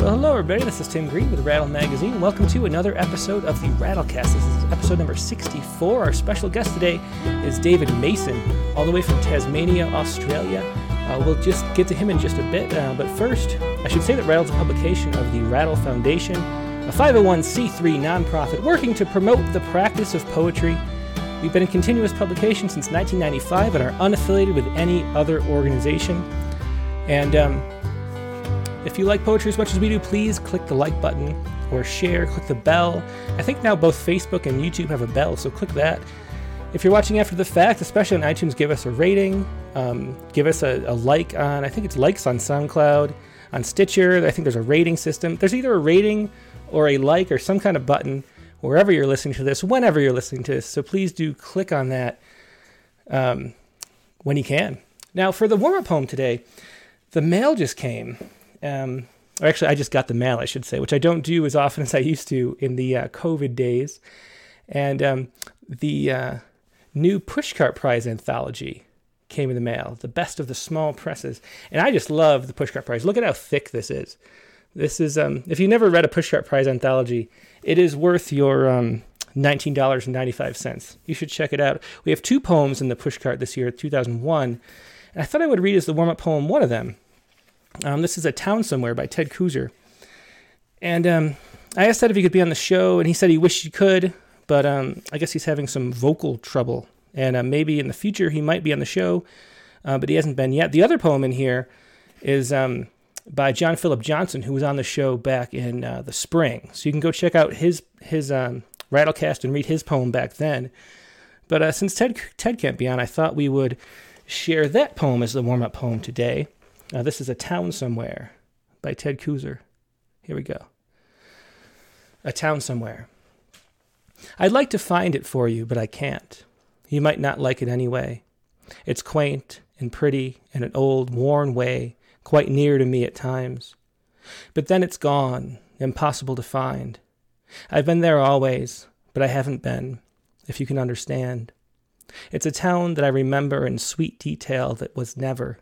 Well, hello everybody, this is Tim Green with Rattle Magazine. Welcome to another episode of the Rattlecast. This is episode number 64. Our special guest today is David Mason, all the way from Tasmania, Australia. We'll just get to him in just a bit, but first, I should say that Rattle's a publication of the Rattle Foundation, a 501c3 nonprofit working to promote the practice of poetry. We've been in continuous publication since 1995 and are unaffiliated with any other organization. And if you like poetry as much as we do, please click the like button or share, click the bell. I think now both Facebook and YouTube have a bell, so click that. If you're watching after the fact, especially on iTunes, give us a rating. Give us a like on, I think it's likes on SoundCloud, on Stitcher. I think there's a rating system. There's either a rating or a like or some kind of button wherever you're listening to this, whenever you're listening to this. So please do click on that when you can. Now, for the warm-up poem today, the mail just came. Or actually, I just got the mail, I should say, which I don't do as often as I used to in the COVID days. And the new Pushcart Prize anthology came in the mail, the best of the small presses. And I just love the Pushcart Prize. Look at how thick this is. This is, if you never read a Pushcart Prize anthology, it is worth your $19.95. You should check it out. We have 2 poems in the Pushcart this year, 2001. And I thought I would read as the warm-up poem one of them. This is A Town Somewhere by Ted Kooser. And I asked Ted if he could be on the show, and he said he wished he could, but I guess he's having some vocal trouble. And maybe in the future he might be on the show, but he hasn't been yet. The other poem in here is by John Philip Johnson, who was on the show back in the spring. So you can go check out his Rattlecast and read his poem back then. But since Ted can't be on, I thought we would share that poem as the warm-up poem today. This is A Town Somewhere by Ted Kooser. Here we go. A Town Somewhere. I'd like to find it for you, but I can't. You might not like it anyway. It's quaint and pretty in an old, worn way, quite near to me at times. But then it's gone, impossible to find. I've been there always, but I haven't been, if you can understand. It's a town that I remember in sweet detail that was never.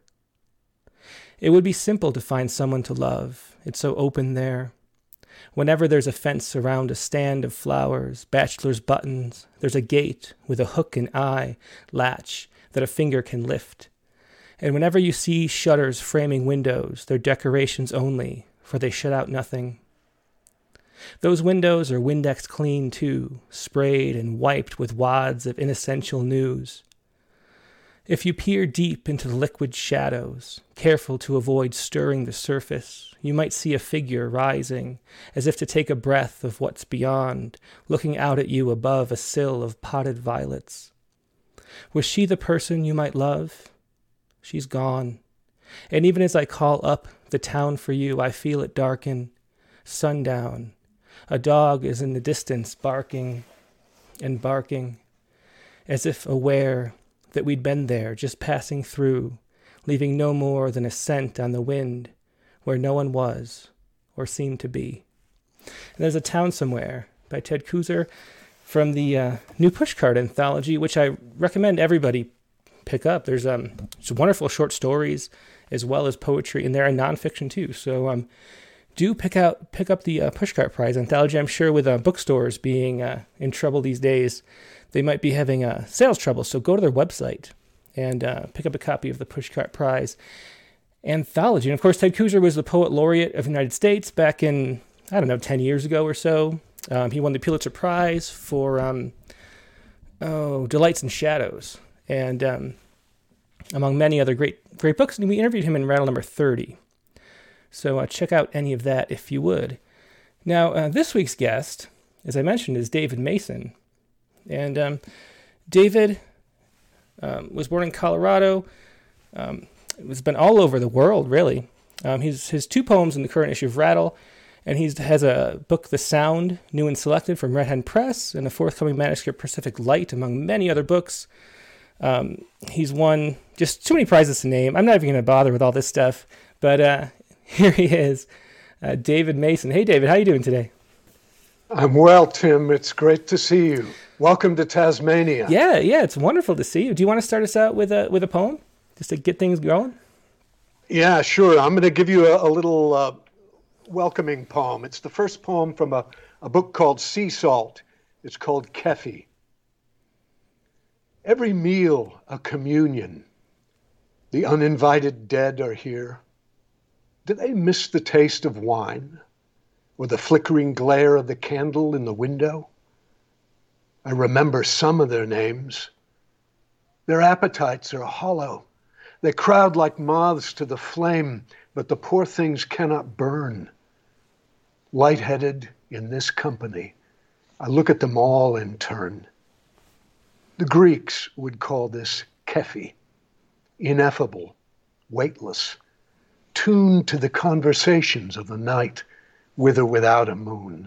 It would be simple to find someone to love. It's so open there. Whenever there's a fence around a stand of flowers, bachelor's buttons, there's a gate with a hook and eye latch that a finger can lift. And whenever you see shutters framing windows, they're decorations only, for they shut out nothing. Those windows are Windex clean too, sprayed and wiped with wads of inessential news. If you peer deep into the liquid shadows, careful to avoid stirring the surface, you might see a figure rising, as if to take a breath of what's beyond, looking out at you above a sill of potted violets. Was she the person you might love? She's gone. And even as I call up the town for you, I feel it darken. Sundown. A dog is in the distance barking and barking, as if aware that we'd been there, just passing through, leaving no more than a scent on the wind where no one was or seemed to be. And there's A Town Somewhere by Ted Kooser from the new Pushcart anthology, which I recommend everybody pick up. There's some wonderful short stories as well as poetry in there and nonfiction too. So do pick up the Pushcart Prize anthology. I'm sure with bookstores being in trouble these days, they might be having sales trouble. So go to their website and pick up a copy of the Pushcart Prize anthology. And of course, Ted Kooser was the Poet Laureate of the United States back in, 10 years ago or so. He won the Pulitzer Prize for Delights and Shadows, and among many other great books. And we interviewed him in Rattle number 30. So check out any of that if you would. Now, this week's guest, as I mentioned, is David Mason. And David was born in Colorado. Has been all over the world, really. His 2 poems in the current issue of Rattle, and he has a book, The Sound, new and selected from Red Hen Press, and a forthcoming manuscript, Pacific Light, among many other books. He's won just too many prizes to name. I'm not even going to bother with all this stuff, but here he is, David Mason. Hey, David, how you doing today? I'm well, Tim. It's great to see you. Welcome to Tasmania. Yeah, it's wonderful to see you. Do you want to start us out with a poem, just to get things going? Yeah, sure. I'm going to give you a little welcoming poem. It's the first poem from a book called Sea Salt. It's called Kefi. Every meal a communion. The uninvited dead are here. Do they miss the taste of wine or the flickering glare of the candle in the window? I remember some of their names. Their appetites are hollow. They crowd like moths to the flame, but the poor things cannot burn. Lightheaded in this company, I look at them all in turn. The Greeks would call this Kefi, ineffable, weightless, tuned to the conversations of the night, with or without a moon.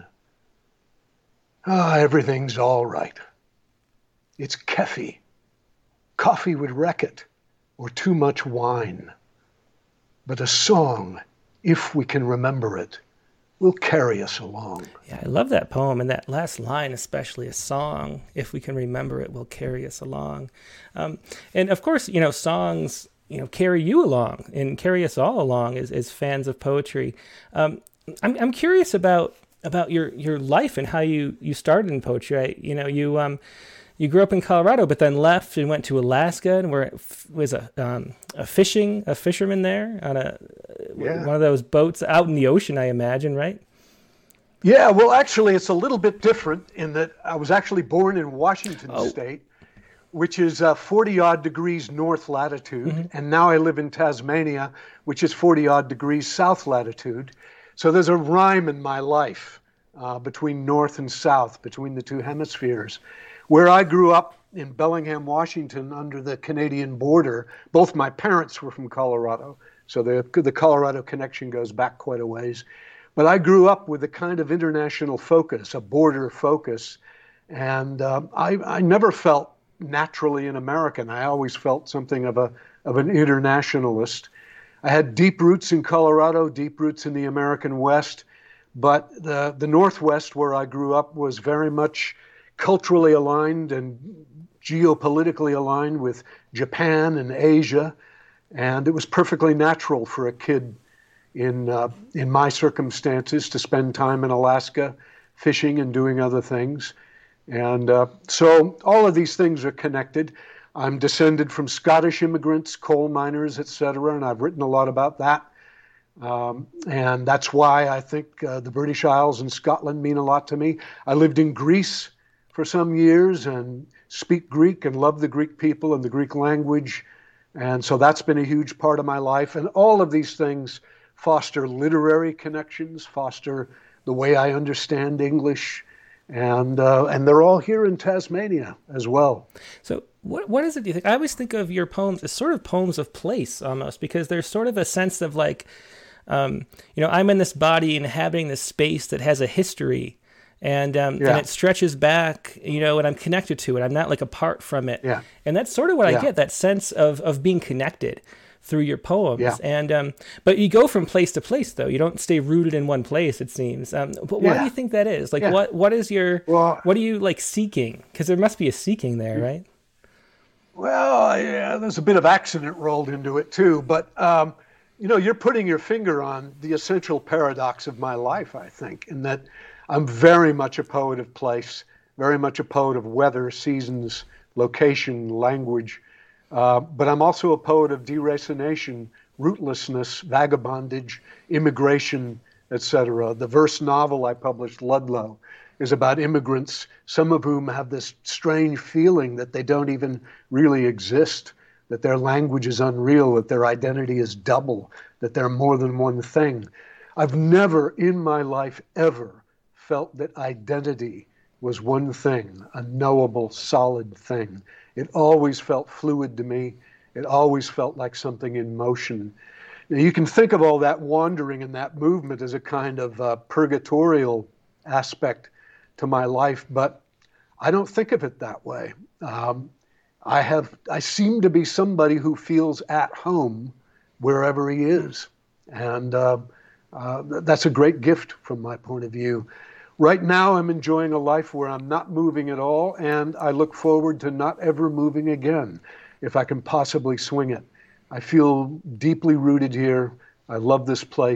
Everything's all right. It's Kefi. Coffee would wreck it, or too much wine. But a song, if we can remember it, will carry us along. Yeah, I love that poem, and that last line, especially, a song, if we can remember it, will carry us along. And of course, songs, carry you along and carry us all along as fans of poetry. I'm curious about your life and how you started in poetry. You grew up in Colorado, but then left and went to Alaska, and was a fisherman there on one of those boats out in the ocean, I imagine, right? Yeah, well, actually, it's a little bit different in that I was actually born in Washington State, which is 40-odd degrees north latitude, mm-hmm. and now I live in Tasmania, which is 40-odd degrees south latitude. So there's a rhyme in my life between north and south, between the two hemispheres. Where I grew up in Bellingham, Washington, under the Canadian border, both my parents were from Colorado, so the Colorado connection goes back quite a ways. But I grew up with a kind of international focus, a border focus, and I never felt naturally an American. I always felt something of an internationalist. I had deep roots in Colorado, deep roots in the American West, but the Northwest, where I grew up, was very much culturally aligned and geopolitically aligned with Japan and Asia, and it was perfectly natural for a kid in my circumstances to spend time in Alaska fishing and doing other things. And so all of these things are connected. I'm descended from Scottish immigrants, coal miners, etc., and I've written a lot about that. And that's why I think the British Isles and Scotland mean a lot to me. I lived in Greece for some years and speak Greek and love the Greek people and the Greek language. And so that's been a huge part of my life. And all of these things foster literary connections, foster the way I understand English. And they're all here in Tasmania as well. So what is it, do you think? I always think of your poems as sort of poems of place almost, because there's sort of a sense of like, I'm in this body inhabiting this space that has a history. And it stretches back, and I'm connected to it. I'm not like apart from it. Yeah. And that's sort of what I get, that sense of being connected through your poems. Yeah. And but you go from place to place, though. You don't stay rooted in one place, it seems. But why do you think that is? Like, what is your, what are you like seeking? Because there must be a seeking there, right? Well, yeah, there's a bit of accident rolled into it too. But, you're putting your finger on the essential paradox of my life, I think, in that I'm very much a poet of place, very much a poet of weather, seasons, location, language. But I'm also a poet of deracination, rootlessness, vagabondage, immigration, etc. The verse novel I published, Ludlow, is about immigrants, some of whom have this strange feeling that they don't even really exist, that their language is unreal, that their identity is double, that they're more than one thing. I've never in my life ever felt that identity was one thing, a knowable, solid thing. It always felt fluid to me. It always felt like something in motion. Now, you can think of all that wandering and that movement as a kind of purgatorial aspect to my life, but I don't think of it that way. I seem to be somebody who feels at home wherever he is. And that's a great gift from my point of view. Right now, I'm enjoying a life where I'm not moving at all, and I look forward to not ever moving again, if I can possibly swing it. I feel deeply rooted here. I love this place,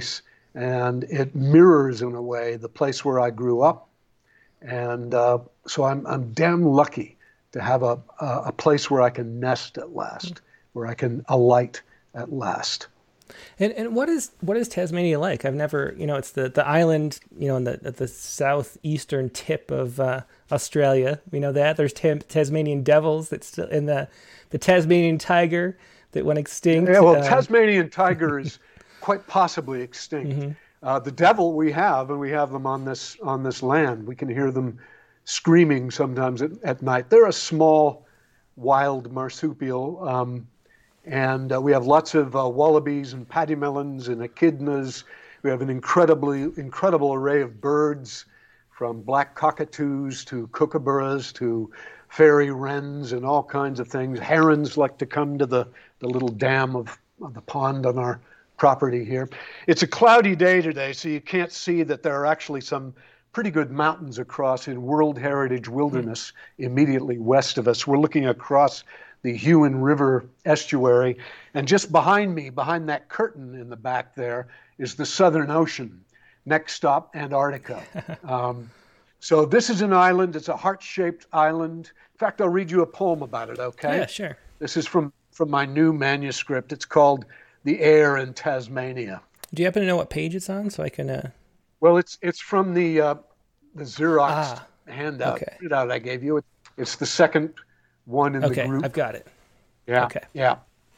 and it mirrors in a way the place where I grew up. And so I'm damn lucky to have a place where I can nest at last, where I can alight at last. And what is Tasmania like? I've never, it's the island, at the southeastern tip of Australia. We know that there's Tasmanian devils that's still in the Tasmanian tiger that went extinct. Yeah, well, Tasmanian tiger is quite possibly extinct. The devil we have, and we have them on this land. We can hear them screaming sometimes at night. They're a small wild marsupial. And we have lots of wallabies and pademelons and echidnas. We have an incredible array of birds, from black cockatoos to kookaburras to fairy wrens and all kinds of things. Herons like to come to the little dam of the pond on our property here. It's a cloudy day today, so you can't see that there are actually some pretty good mountains across in World Heritage Wilderness immediately west of us. We're looking across the Huon River estuary, and just behind me, behind that curtain in the back there, is the Southern Ocean. Next stop, Antarctica. So this is an island. It's a heart-shaped island. In fact, I'll read you a poem about it, okay? Yeah, sure. This is from my new manuscript. It's called The Air in Tasmania. Do you happen to know what page it's on, so I can... Well, it's from the Xerox handout I gave you. It's the second one in the group. Okay, I've got it. Yeah, okay. Yeah.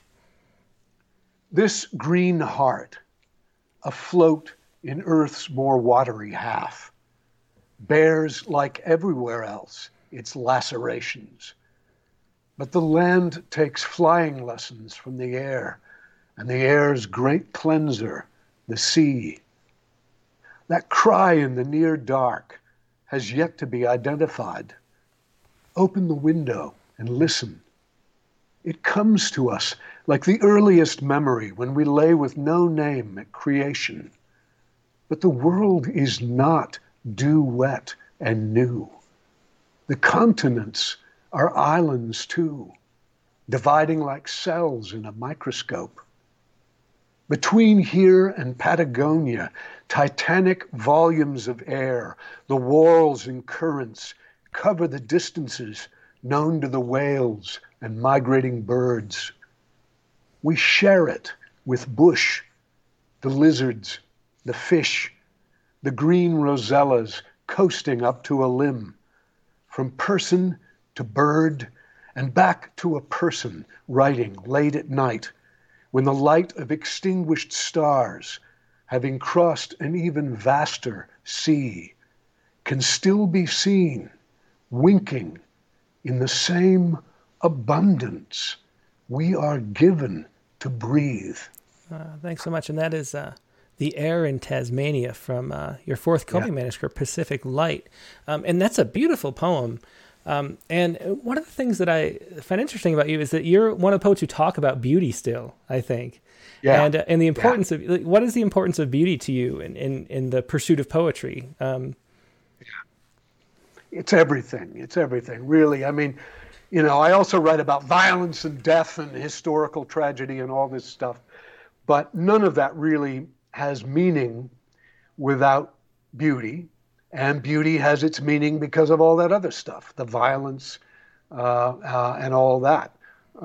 This green heart, afloat in Earth's more watery half, bears, like everywhere else, its lacerations. But the land takes flying lessons from the air, and the air's great cleanser, the sea. That cry in the near dark has yet to be identified. Open the window and listen. It comes to us like the earliest memory when we lay with no name at creation. But the world is not dew-wet and new. The continents are islands too, dividing like cells in a microscope. Between here and Patagonia, titanic volumes of air, the whorls and currents cover the distances known to the whales and migrating birds. We share it with bush, the lizards, the fish, the green rosellas coasting up to a limb, from person to bird and back to a person writing late at night when the light of extinguished stars, having crossed an even vaster sea, can still be seen winking in the same abundance we are given to breathe. Thanks so much. And that is The Air in Tasmania from your forthcoming manuscript, Pacific Light. And that's a beautiful poem. And one of the things that I find interesting about you is that you're one of the poets who talk about beauty still, I think. Yeah. And the importance of, what is the importance of beauty to you in the pursuit of poetry? It's everything. It's everything, really. I mean, I also write about violence and death and historical tragedy and all this stuff, but none of that really has meaning without beauty. And beauty has its meaning because of all that other stuff, the violence and all that,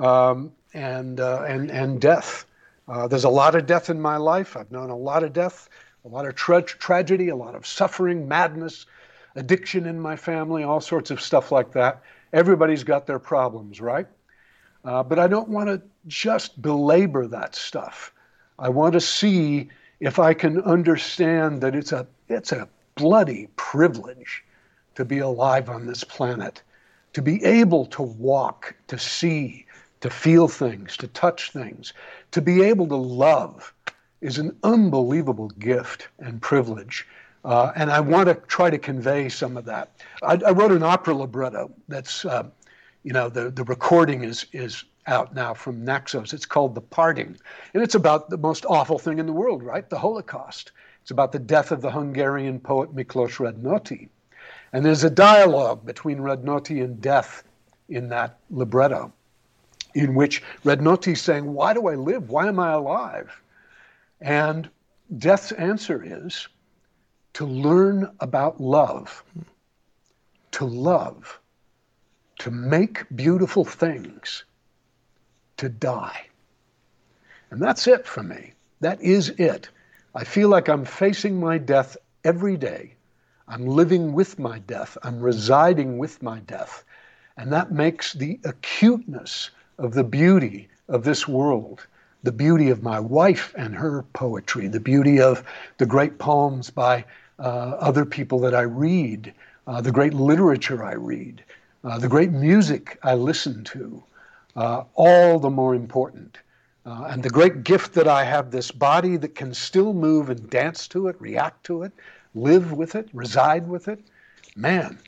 and death. There's a lot of death in my life. I've known a lot of death, a lot of tragedy, a lot of suffering, madness, addiction in my family, all sorts of stuff like that. Everybody's got their problems, right? But I don't want to just belabor that stuff. I want to see if I can understand that it's a bloody privilege to be alive on this planet, to be able to walk, to see, to feel things, to touch things, to be able to love is an unbelievable gift and privilege. And I want to try to convey some of that. I wrote an opera libretto that's, the recording is out now from Naxos. It's called The Parting. And it's about the most awful thing in the world, right? The Holocaust. It's about the death of the Hungarian poet Miklos Radnóti. And there's a dialogue between Radnóti and death in that libretto, in which Radnóti's saying, why do I live? Why am I alive? And death's answer is to learn about love, to love, to make beautiful things, to die. And that's it for me. That is it. I feel like I'm facing my death every day. I'm living with my death. I'm residing with my death. And that makes the acuteness of the beauty of this world, the beauty of my wife and her poetry, the beauty of the great poems by other people that I read, the great literature I read, the great music I listen to, all the more important. And the great gift that I have this body that can still move and dance to it, react to it, live with it, reside with it. Man,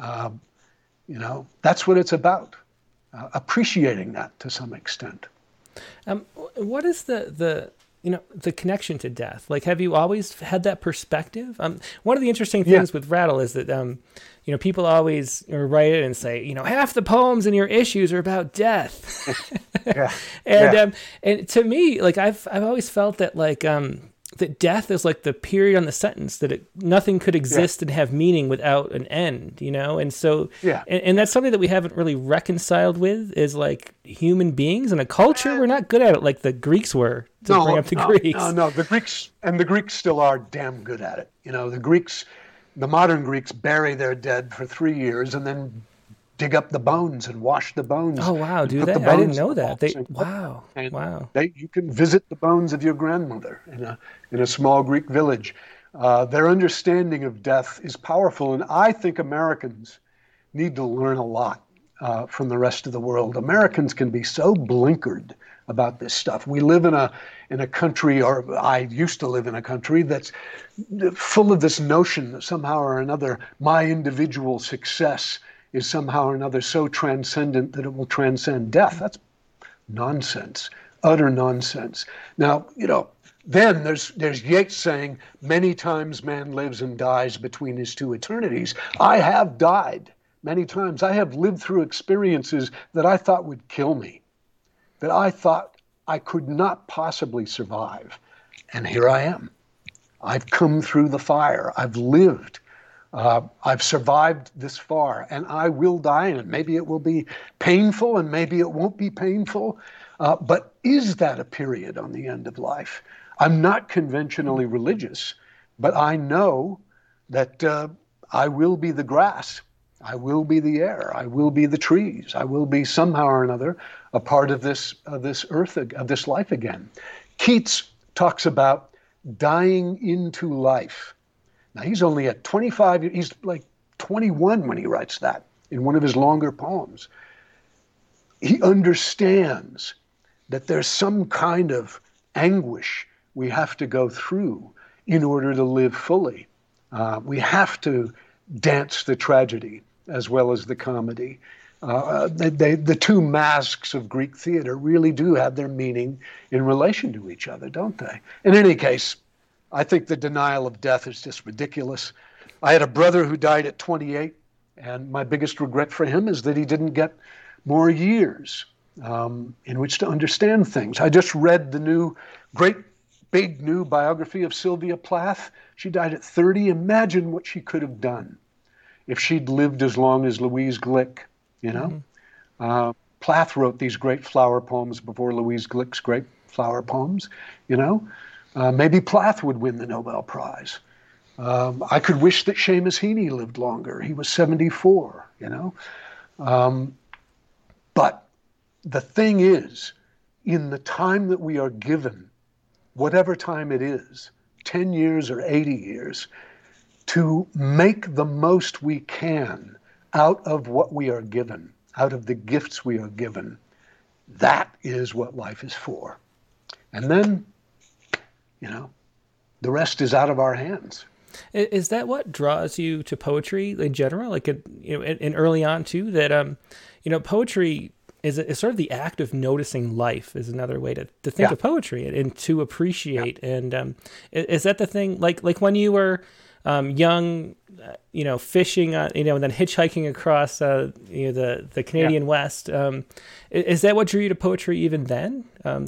that's what it's about. Appreciating that to some extent. What is the connection to death? Like, have you always had that perspective? One of the interesting things with Rattle is that, people always write it and say, half the poems in your issues are about death. And to me, like, I've always felt that, like, that death is like the period on the sentence, that nothing could exist and have meaning without an end, and so and that's something that we haven't really reconciled with, is like human beings and a culture. We're not good at it like the Greeks were, to bring up the Greeks. No, the Greeks still are damn good at it. The modern Greeks bury their dead for 3 years and then dig up the bones and wash the bones. Oh, wow. Do they? I didn't know that. Wow. You can visit the bones of your grandmother in a small Greek village. Their understanding of death is powerful. And I think Americans need to learn a lot from the rest of the world. Americans can be so blinkered about this stuff. We live in a country, or I used to live in a country, that's full of this notion that somehow or another my individual success is somehow or another so transcendent that it will transcend death. That's nonsense, utter nonsense. Now, then there's Yeats saying, many times man lives and dies between his two eternities. I have died many times. I have lived through experiences that I thought would kill me, that I thought I could not possibly survive. And here I am. I've come through the fire. I've lived. I've survived this far, and I will die in it. Maybe it will be painful, and maybe it won't be painful. But is that a period on the end of life? I'm not conventionally religious, but I know that I will be the grass. I will be the air. I will be the trees. I will be somehow or another a part of this earth, of this life again. Keats talks about dying into life. Now, he's only at 25, he's like 21 when he writes that in one of his longer poems. He understands that there's some kind of anguish we have to go through in order to live fully. We have to dance the tragedy as well as the comedy. The two masks of Greek theater really do have their meaning in relation to each other, don't they? In any case, I think the denial of death is just ridiculous. I had a brother who died at 28, and my biggest regret for him is that he didn't get more years in which to understand things. I just read the great big new biography of Sylvia Plath. She died at 30. Imagine what she could have done if she'd lived as long as Louise Glick, Plath wrote these great flower poems before Louise Glick's great flower poems, Maybe Plath would win the Nobel Prize. I could wish that Seamus Heaney lived longer. He was 74, But the thing is, in the time that we are given, whatever time it is, 10 years or 80 years, to make the most we can out of what we are given, out of the gifts we are given. That is what life is for. And then, the rest is out of our hands. Is that what draws you to poetry in general? Like, and early on too, that, poetry is sort of the act of noticing life is another way to think of poetry and to appreciate. And is that the thing, like when you were young, fishing, and then hitchhiking across, the Canadian West. Is that what drew you to poetry even then?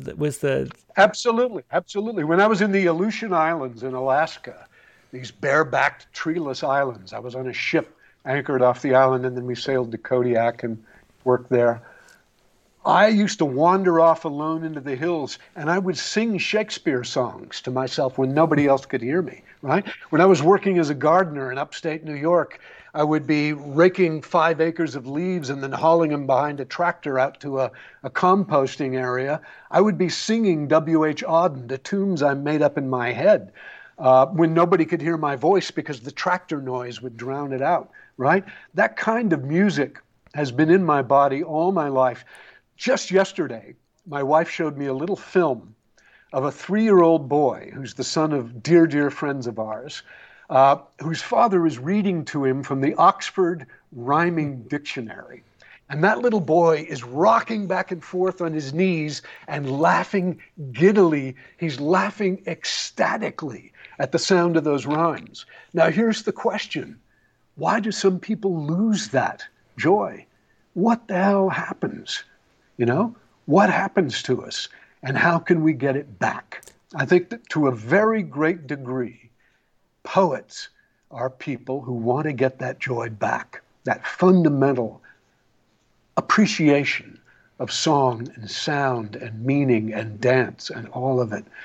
Absolutely. When I was in the Aleutian Islands in Alaska, these barebacked, treeless islands, I was on a ship anchored off the island, and then we sailed to Kodiak and worked there. I used to wander off alone into the hills, and I would sing Shakespeare songs to myself when nobody else could hear me, right? When I was working as a gardener in upstate New York, I would be raking 5 acres of leaves and then hauling them behind a tractor out to a composting area. I would be singing W.H. Auden to tunes I made up in my head when nobody could hear my voice because the tractor noise would drown it out, right? That kind of music has been in my body all my life. Just yesterday, my wife showed me a little film of a 3-year-old boy who's the son of dear, dear friends of ours, whose father is reading to him from the Oxford Rhyming Dictionary. And that little boy is rocking back and forth on his knees and laughing giddily. He's laughing ecstatically at the sound of those rhymes. Now, here's the question. Why do some people lose that joy? What the hell happens? What happens to us, and how can we get it back? I think that to a very great degree, poets are people who want to get that joy back, that fundamental appreciation of song and sound and meaning and dance and all of it,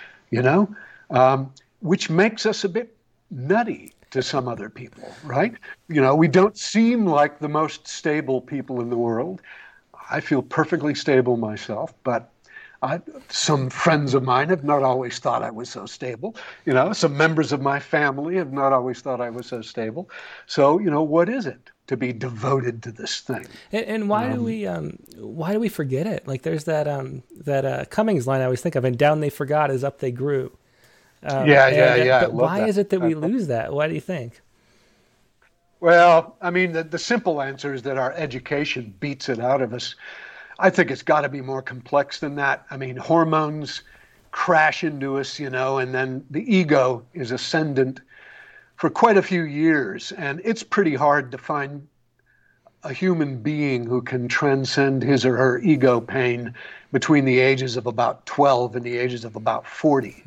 which makes us a bit nutty to some other people, right? We don't seem like the most stable people in the world. I feel perfectly stable myself, but some friends of mine have not always thought I was so stable. Some members of my family have not always thought I was so stable. So, what is it to be devoted to this thing? And why do we forget it? Like there's that Cummings line I always think of, and down they forgot as up they grew. But why is it that we lose that? Why do you think? Well, I mean, the simple answer is that our education beats it out of us. I think it's got to be more complex than that. I mean, hormones crash into us, and then the ego is ascendant for quite a few years. And it's pretty hard to find a human being who can transcend his or her ego pain between the ages of about 12 and the ages of about 40.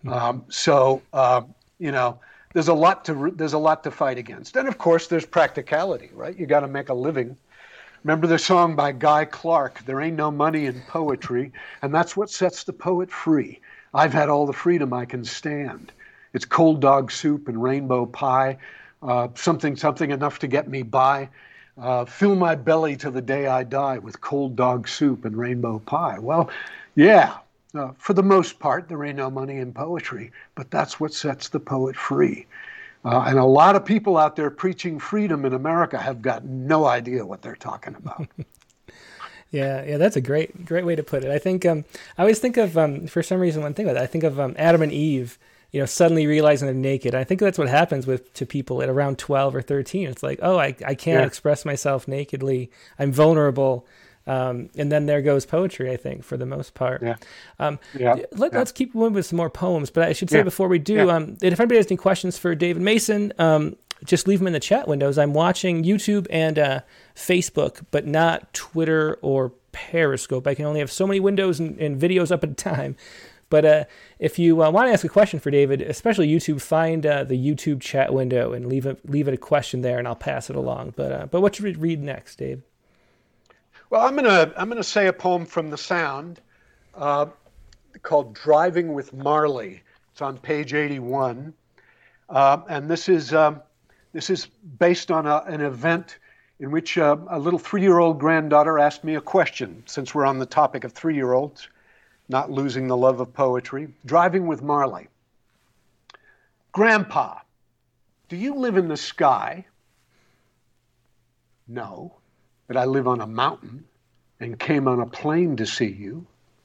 There's a lot to fight against. And of course, there's practicality, right? You got to make a living. Remember the song by Guy Clark, "There Ain't No Money in Poetry," and that's what sets the poet free. I've had all the freedom I can stand. It's cold dog soup and rainbow pie, something enough to get me by. Fill my belly to the day I die with cold dog soup and rainbow pie. Well, yeah. For the most part, there ain't no money in poetry, but that's what sets the poet free. And a lot of people out there preaching freedom in America have got no idea what they're talking about. Yeah, that's a great way to put it. I think I always think of for some reason when I think about it, I think of Adam and Eve, suddenly realizing they're naked. I think that's what happens to people at around 12 or 13. It's like, oh, I can't express myself nakedly. I'm vulnerable. And then there goes poetry, I think, for the most part. Let's keep moving with some more poems. But I should say before we do, if anybody has any questions for David Mason, just leave them in the chat windows. I'm watching YouTube and Facebook, but not Twitter or Periscope. I can only have so many windows and videos up at a time. But if you want to ask a question for David, especially YouTube, find the YouTube chat window and leave it a question there, and I'll pass it along. But what should we read next, Dave? Well, I'm gonna say a poem from The Sound called "Driving with Marley." It's on page 81, and this is based on an event in which a little 3-year-old granddaughter asked me a question. Since we're on the topic of 3-year-olds not losing the love of poetry, "Driving with Marley." "Grandpa, do you live in the sky?" "No, but I live on a mountain and came on a plane to see you."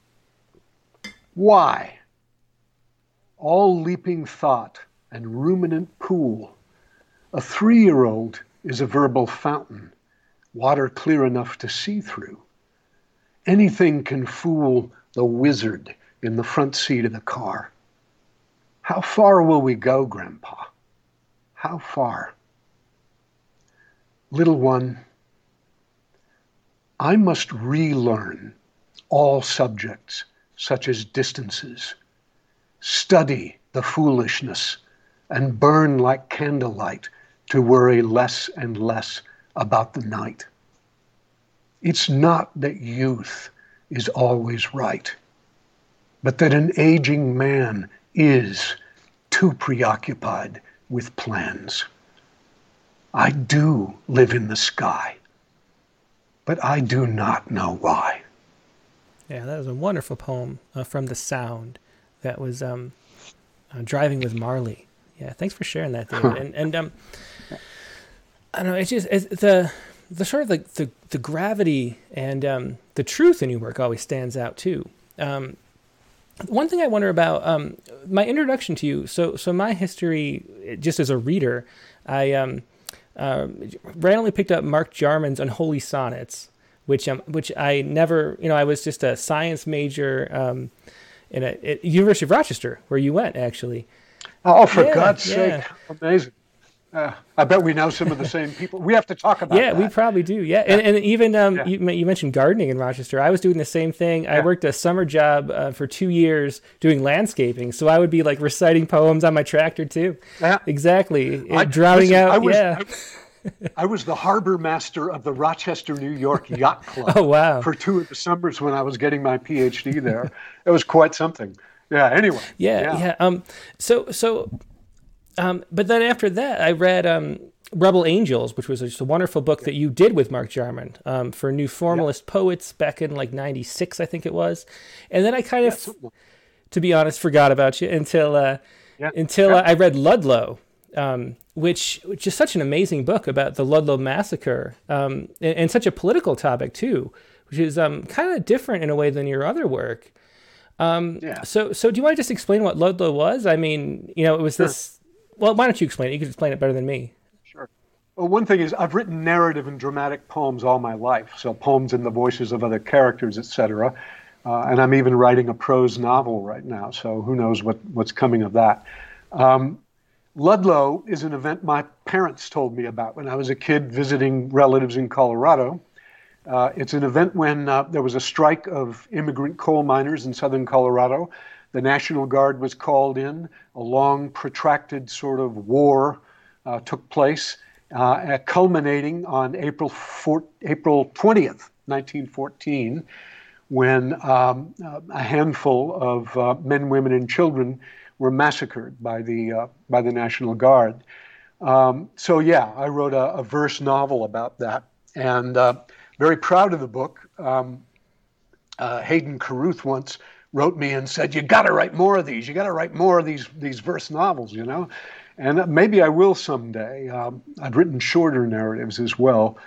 "Why?" "All leaping thought and ruminant pool. A 3-year-old is a verbal fountain, water clear enough to see through. Anything can fool the wizard in the front seat of the car. How far will we go, Grandpa? how far? Little one, I must relearn all subjects, such as distances, study the foolishness, and burn like candlelight to worry less and less about the night. It's not that youth is always right, but that an aging man is too preoccupied with plans. I do live in the sky, but I do not know why. Yeah, that was a wonderful poem from The Sound. That was Driving with Marley. Yeah, thanks for sharing that, David. And I don't know, it's the sort of like the gravity and the truth in your work always stands out too. One thing I wonder about my introduction to you. So my history, just as a reader, I randomly picked up Mark Jarman's Unholy Sonnets, which I never, I was just a science major at University of Rochester, where you went actually. Oh, for God's sake! Amazing. I bet we know some of the same people. We have to talk about that. Yeah, we probably do. Yeah, and even you mentioned gardening in Rochester. I was doing the same thing. Yeah. I worked a summer job for 2 years doing landscaping, so I would be like reciting poems on my tractor too. Yeah, exactly. Drowning out. I was the harbor master of the Rochester, New York Yacht Club. Oh, wow. For 2 of the summers when I was getting my PhD there. It was quite something. Yeah. Anyway. Yeah. But then after that, I read Rebel Angels, which was just a wonderful book that you did with Mark Jarman for New Formalist Poets back in like 96, I think it was. And then I kind of, to be honest, forgot about you until I read Ludlow, which is such an amazing book about the Ludlow Massacre and such a political topic too, which is kind of different in a way than your other work. So do you want to just explain what Ludlow was? I mean, it was this. Well, why don't you explain it? You can explain it better than me. Sure. Well, one thing is I've written narrative and dramatic poems all my life, so poems in the voices of other characters, etc. And I'm even writing a prose novel right now, so who knows what's coming of that. Ludlow is an event my parents told me about when I was a kid visiting relatives in Colorado. It's an event when there was a strike of immigrant coal miners in southern Colorado. The National Guard was called in. A long, protracted sort of war took place, culminating on April 20th, 1914, when a handful of men, women, and children were massacred by the National Guard. I wrote a verse novel about that, and very proud of the book. Hayden Carruth once wrote me and said, "You got to write more of these. You got to write more of these verse novels, And maybe I will someday. I've written shorter narratives as well.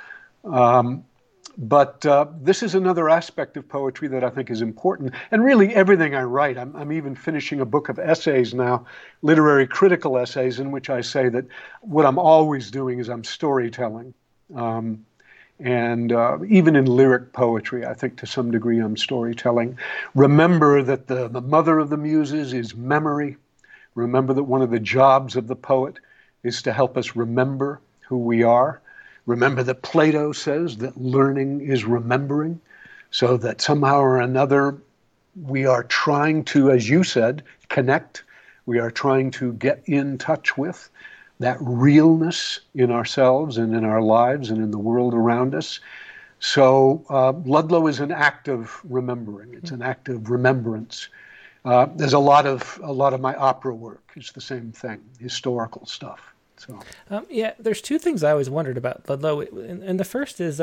But this is another aspect of poetry that I think is important. And really everything I write, I'm even finishing a book of essays now, literary critical essays, in which I say that what I'm always doing is I'm storytelling. And even in lyric poetry, I think to some degree I'm storytelling. Remember that the mother of the muses is memory. Remember that one of the jobs of the poet is to help us remember who we are. Remember that Plato says that learning is remembering, so that somehow or another we are trying to, as you said, connect. We are trying to get in touch with that realness in ourselves and in our lives and in the world around us. So Ludlow is an act of remembering. It's an act of remembrance. There's a lot of my opera work. It's the same thing, historical stuff. So there's 2 things I always wondered about Ludlow, and the first is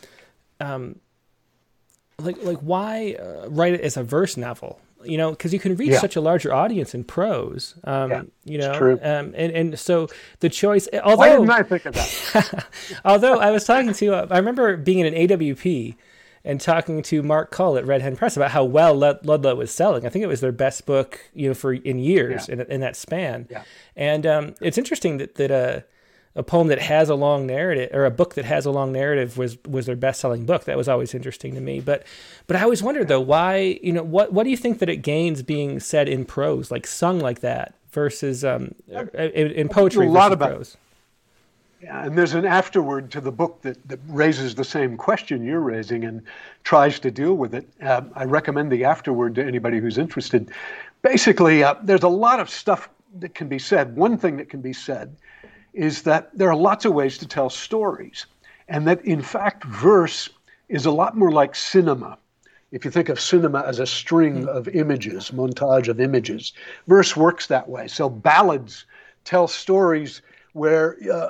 why write it as a verse novel? Because you can reach such a larger audience in prose. It's true. And so the choice. Although, why didn't I think of that? Although I was talking to, I remember being in an AWP and talking to Mark Cull at Red Hen Press about how well Ludlow was selling. I think it was their best book, in years in that span. Yeah. And it's interesting that a poem that has a long narrative, or a book that has a long narrative, was their best-selling book. That was always interesting to me. But I always wondered though, why, what do you think that it gains being said in prose, like sung like that, versus in poetry versus prose? And there's an afterword to the book that raises the same question you're raising and tries to deal with it. I recommend the afterword to anybody who's interested. Basically, there's a lot of stuff that can be said. One thing that can be said is that there are lots of ways to tell stories, and that in fact verse is a lot more like cinema. If you think of cinema as a string of images, montage of images, verse works that way. So ballads tell stories where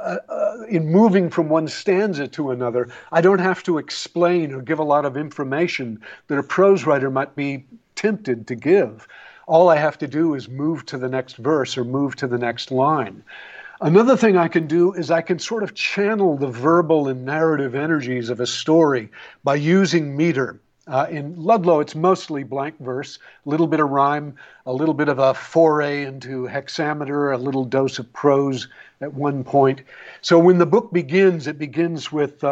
in moving from one stanza to another, I don't have to explain or give a lot of information that a prose writer might be tempted to give. All I have to do is move to the next verse or move to the next line. Another thing I can do is I can sort of channel the verbal and narrative energies of a story by using meter. In Ludlow, it's mostly blank verse, a little bit of rhyme, a little bit of a foray into hexameter, a little dose of prose at one point. So when the book begins, it begins with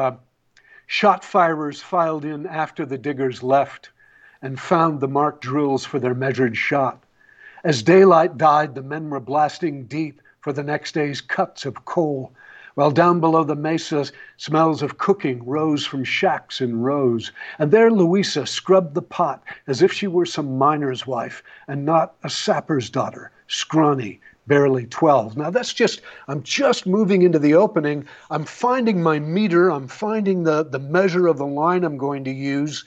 shot firers filed in after the diggers left and found the marked drills for their measured shot. As daylight died, the men were blasting deep for the next day's cuts of coal, while down below the mesa, smells of cooking rose from shacks in rows. And there Louisa scrubbed the pot as if she were some miner's wife and not a sapper's daughter, scrawny, barely 12. Now I'm just moving into the opening. I'm finding my meter. I'm finding the measure of the line I'm going to use.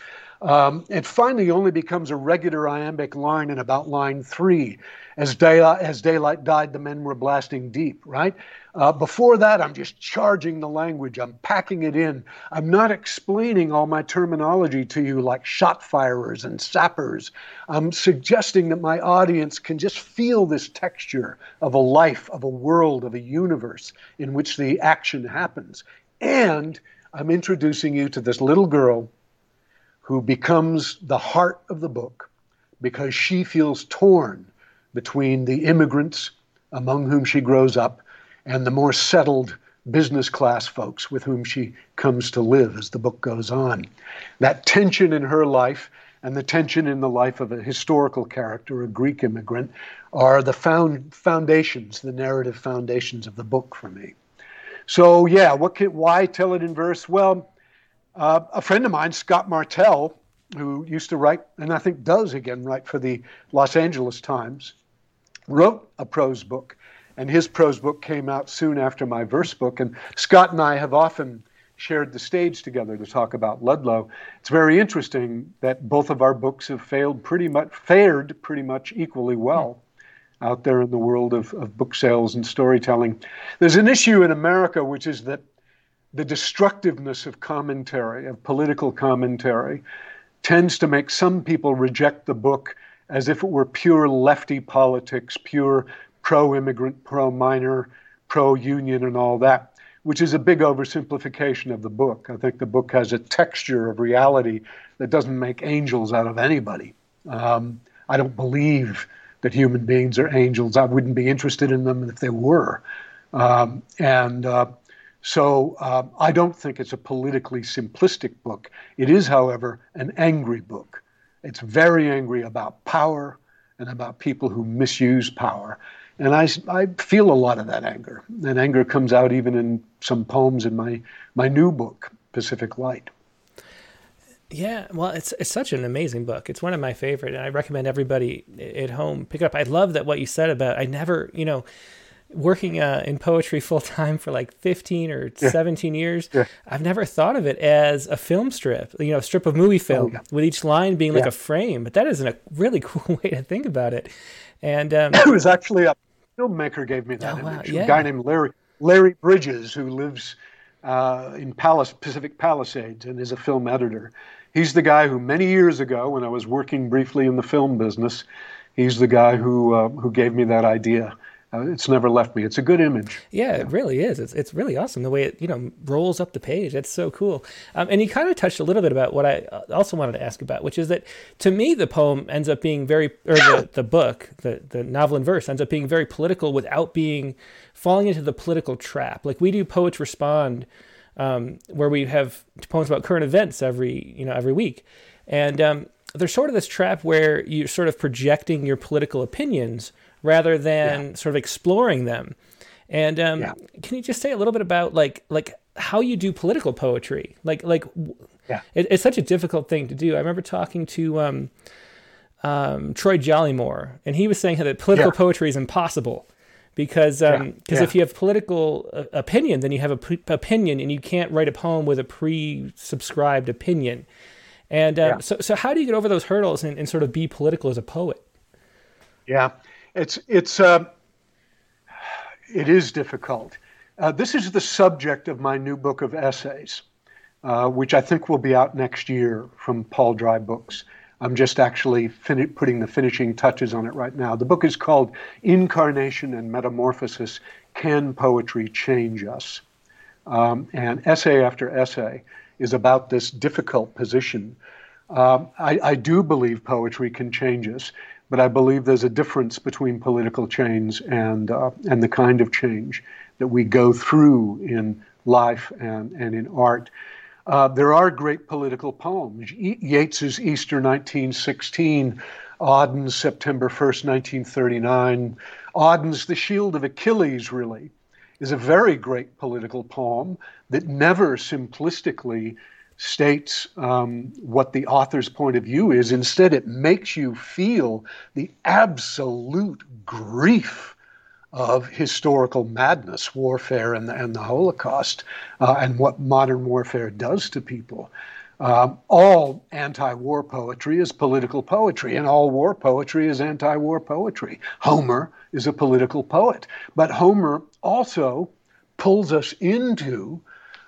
It finally only becomes a regular iambic line in about line 3. As daylight died, the men were blasting deep, right? Before that, I'm just charging the language. I'm packing it in. I'm not explaining all my terminology to you like shot firers and sappers. I'm suggesting that my audience can just feel this texture of a life, of a world, of a universe in which the action happens. And I'm introducing you to this little girl who becomes the heart of the book because she feels torn between the immigrants among whom she grows up and the more settled business class folks with whom she comes to live as the book goes on. That tension in her life and the tension in the life of a historical character, a Greek immigrant, are the foundations, the narrative foundations of the book for me. So yeah, why tell it in verse? Well, a friend of mine, Scott Martell, who used to write, and I think does again write for the Los Angeles Times, wrote a prose book, and his prose book came out soon after my verse book. And Scott and I have often shared the stage together to talk about Ludlow. It's very interesting that both of our books have fared pretty much equally well out there in the world of book sales and storytelling. There's an issue in America, which is that the destructiveness of commentary, of political commentary, tends to make some people reject the book as if it were pure lefty politics, pure pro-immigrant, pro-miner, pro-union and all that, which is a big oversimplification of the book. I think the book has a texture of reality that doesn't make angels out of anybody. I don't believe that human beings are angels. I wouldn't be interested in them if they were. So I don't think it's a politically simplistic book. It is, however, an angry book. It's very angry about power and about people who misuse power. And I feel a lot of that anger. And anger comes out even in some poems in my new book, Pacific Light. Yeah, well, it's such an amazing book. It's one of my favorite, and I recommend everybody at home pick it up. I love that what you said about, I never, working in poetry full time for like 15 or 17 years, I've never thought of it as a film strip, a strip of movie film with each line being like a frame. But that is a really cool way to think about it. And it was actually a filmmaker gave me that image. A guy named Larry Bridges, who lives in Pacific Palisades and is a film editor. He's the guy who many years ago, when I was working briefly in the film business, he's the guy who gave me that idea. It's never left me. It's a good image. Yeah, it really is. It's really awesome the way it rolls up the page. That's so cool. And you kind of touched a little bit about what I also wanted to ask about, which is that to me the poem ends up being the book, the novel in verse ends up being very political without falling into the political trap. Like we do Poets Respond, where we have poems about current events every week, and there's sort of this trap where you're sort of projecting your political opinions rather than sort of exploring them. And Yeah. can you just say a little bit about like how you do political poetry? Yeah. It's such a difficult thing to do. I remember talking to Troy Jollymore, and he was saying that political Yeah. poetry is impossible because Yeah. if you have political opinion, then you have a opinion, and you can't write a poem with a pre-subscribed opinion. And so how do you get over those hurdles and sort of be political as a poet? Yeah. It is difficult. This is the subject of my new book of essays, which I think will be out next year from Paul Dry Books. I'm just actually putting the finishing touches on it right now. The book is called Incarnation and Metamorphosis: Can Poetry Change Us? And essay after essay is about this difficult position. I do believe poetry can change us, but I believe there's a difference between political change and the kind of change that we go through in life and in art. There are great political poems. Yeats's Easter 1916, Auden's September 1st, 1939, Auden's The Shield of Achilles, really, is a very great political poem that never simplistically states what the author's point of view is. Instead, it makes you feel the absolute grief of historical madness, warfare, and the Holocaust, and what modern warfare does to people. All anti-war poetry is political poetry, and all war poetry is anti-war poetry. Homer is a political poet, but Homer also pulls us into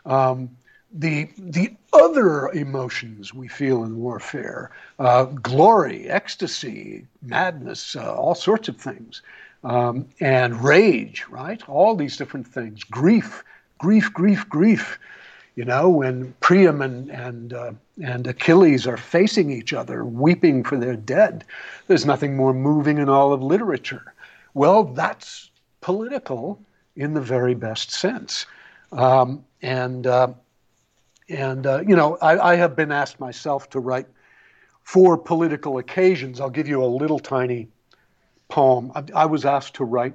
the other emotions we feel in warfare, glory, ecstasy, madness, all sorts of things. And rage, right? All these different things. Grief. You know, when Priam and Achilles are facing each other, weeping for their dead, there's nothing more moving in all of literature. Well, that's political in the very best sense. You know, I have been asked myself to write for political occasions. I'll give you a little tiny poem. I was asked to write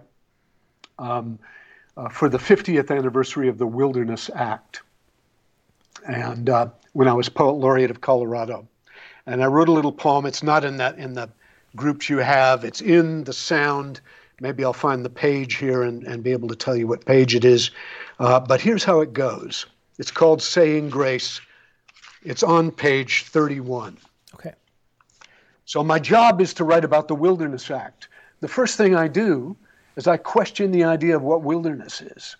for the 50th anniversary of the Wilderness Act, and when I was Poet Laureate of Colorado, and I wrote a little poem. It's not in the groups you have. It's in the Sound. Maybe I'll find the page here and be able to tell you what page it is. But here's how it goes. It's called Saying Grace. It's on page 31. Okay. So my job is to write about the Wilderness Act. The first thing I do is I question the idea of what wilderness is.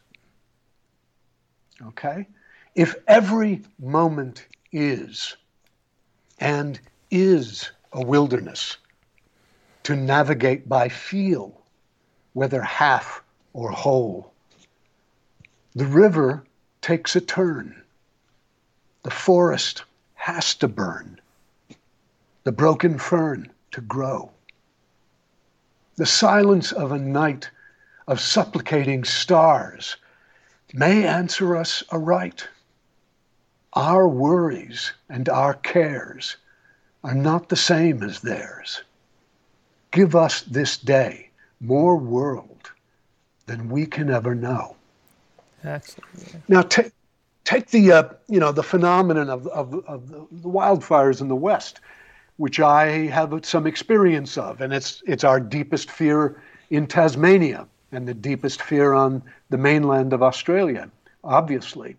Okay? If every moment is and is a wilderness to navigate by feel, whether half or whole, the river takes a turn. The forest has to burn. The broken fern to grow. The silence of a night of supplicating stars may answer us aright. Our worries and our cares are not the same as theirs. Give us this day more world than we can ever know. Excellent. Now, take the phenomenon of the wildfires in the West, which I have some experience of, and it's our deepest fear in Tasmania and the deepest fear on the mainland of Australia, obviously.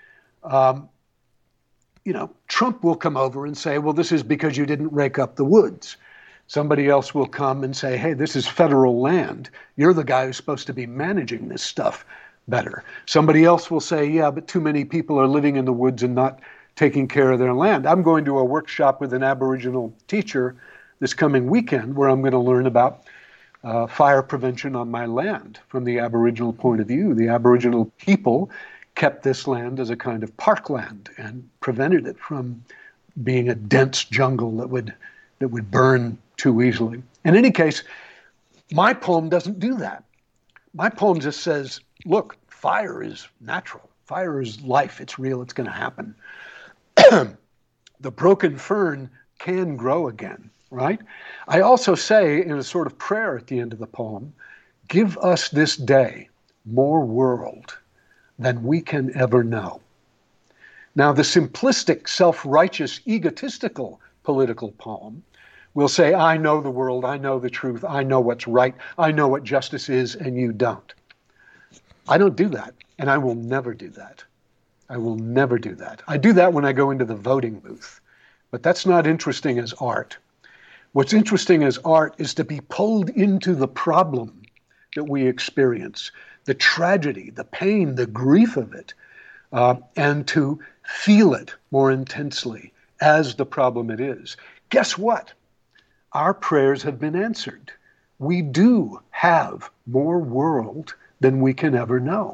Trump will come over and say, well, this is because you didn't rake up the woods. Somebody else will come and say, hey, this is federal land. You're the guy who's supposed to be managing this stuff better. Somebody else will say, yeah, but too many people are living in the woods and not taking care of their land. I'm going to a workshop with an Aboriginal teacher this coming weekend where I'm going to learn about fire prevention on my land from the Aboriginal point of view. The Aboriginal people kept this land as a kind of parkland and prevented it from being a dense jungle that would burn too easily. In any case, my poem doesn't do that. My poem just says, look, fire is natural. Fire is life. It's real. It's going to happen. The broken fern can grow again, right? I also say in a sort of prayer at the end of the poem, give us this day more world than we can ever know. Now, the simplistic, self-righteous, egotistical political poem will say, I know the world, I know the truth, I know what's right, I know what justice is, and you don't. I don't do that, and I will never do that. I will never do that. I do that when I go into the voting booth, but that's not interesting as art. What's interesting as art is to be pulled into the problem that we experience, the tragedy, the pain, the grief of it, and to feel it more intensely as the problem it is. Guess what? Our prayers have been answered. We do have more world than we can ever know.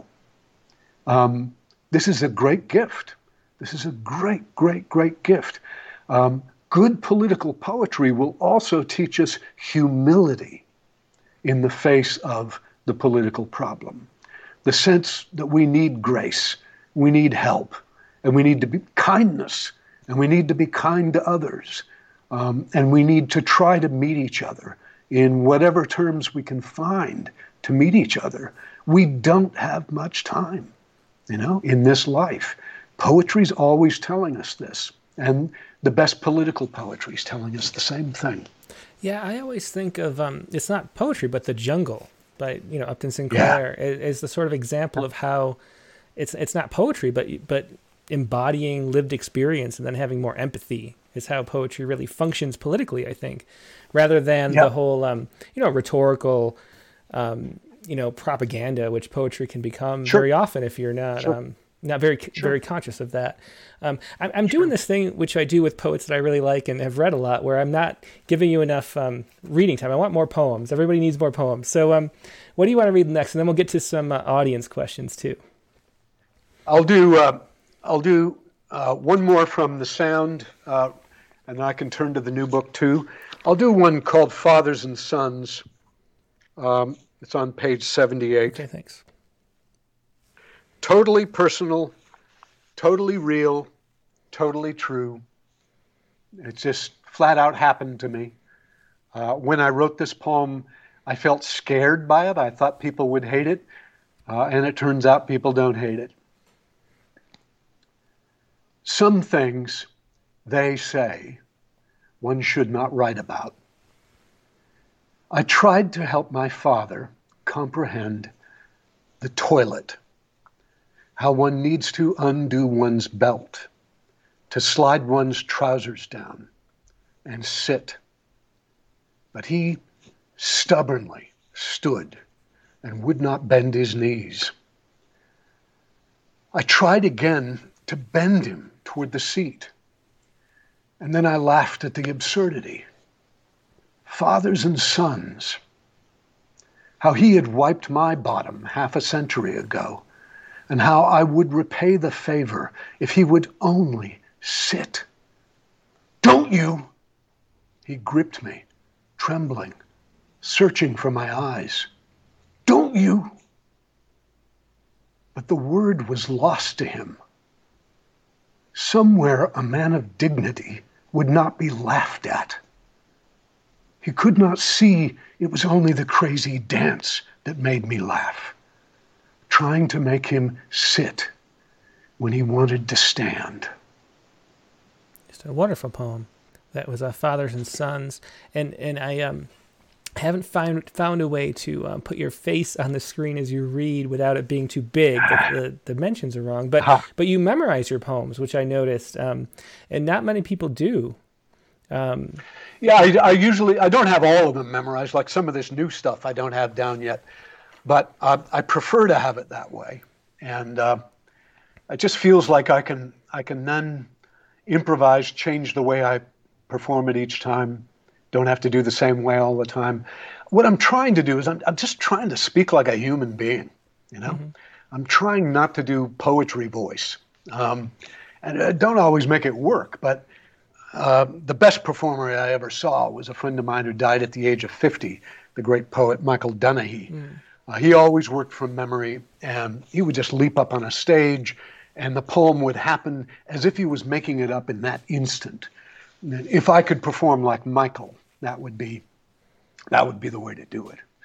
This is a great gift. This is a great, great, great gift. Good political poetry will also teach us humility in the face of the political problem. The sense that we need grace, we need help, and we need to be kindness, and we need to be kind to others, and we need to try to meet each other in whatever terms we can find to meet each other. We don't have much time, in this life. Poetry's always telling us this, and the best political poetry is telling us the same thing. Yeah, I always think of, it's not poetry, but The Jungle by, Upton Sinclair is the sort of example of how it's not poetry, but embodying lived experience and then having more empathy is how poetry really functions politically, I think, rather than the whole, rhetorical, propaganda, which poetry can become very often if you're not not very conscious of that. I'm doing this thing, which I do with poets that I really like and have read a lot, where I'm not giving you enough reading time. I want more poems. Everybody needs more poems. So what do you want to read next? And then we'll get to some audience questions too. I'll do one more from The Sound, and I can turn to the new book too. I'll do one called Fathers and Sons. It's on page 78. Okay, thanks. Totally personal, totally real, totally true. It just flat out happened to me. When I wrote this poem, I felt scared by it. I thought people would hate it, and it turns out people don't hate it. Some things, they say, one should not write about. I tried to help my father comprehend the toilet, how one needs to undo one's belt, to slide one's trousers down and sit. But he stubbornly stood and would not bend his knees. I tried again to bend him toward the seat, and then I laughed at the absurdity. Fathers and sons, how he had wiped my bottom half a century ago, and how I would repay the favor if he would only sit. Don't you? He gripped me, trembling, searching for my eyes. Don't you? But the word was lost to him. Somewhere a man of dignity would not be laughed at. He could not see it was only the crazy dance that made me laugh, trying to make him sit when he wanted to stand. Just a wonderful poem. That was Fathers and Sons. And I haven't found a way to put your face on the screen as you read without it being too big. The dimensions are wrong. But you memorize your poems, which I noticed, and not many people do. Yeah, I don't have all of them memorized. Like some of this new stuff I don't have down yet. But I prefer to have it that way. And it just feels like I can then improvise, change the way I perform it each time. Don't have to do the same way all the time. What I'm trying to do is I'm just trying to speak like a human being, Mm-hmm. I'm trying not to do poetry voice. And I don't always make it work, but the best performer I ever saw was a friend of mine who died at the age of 50, the great poet Michael Donaghy. He always worked from memory, and he would just leap up on a stage, and the poem would happen as if he was making it up in that instant. If I could perform like Michael, that would be the way to do it.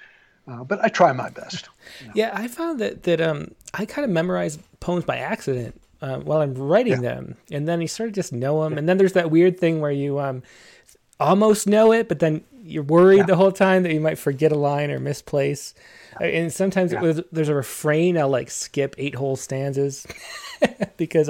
But I try my best. Yeah, I found that I kind of memorize poems by accident while I'm writing them, and then you sort of just know them. And then there's that weird thing where you almost know it, but then you're worried the whole time that you might forget a line or misplace. And sometimes there's a refrain. I'll like skip 8 whole stanzas because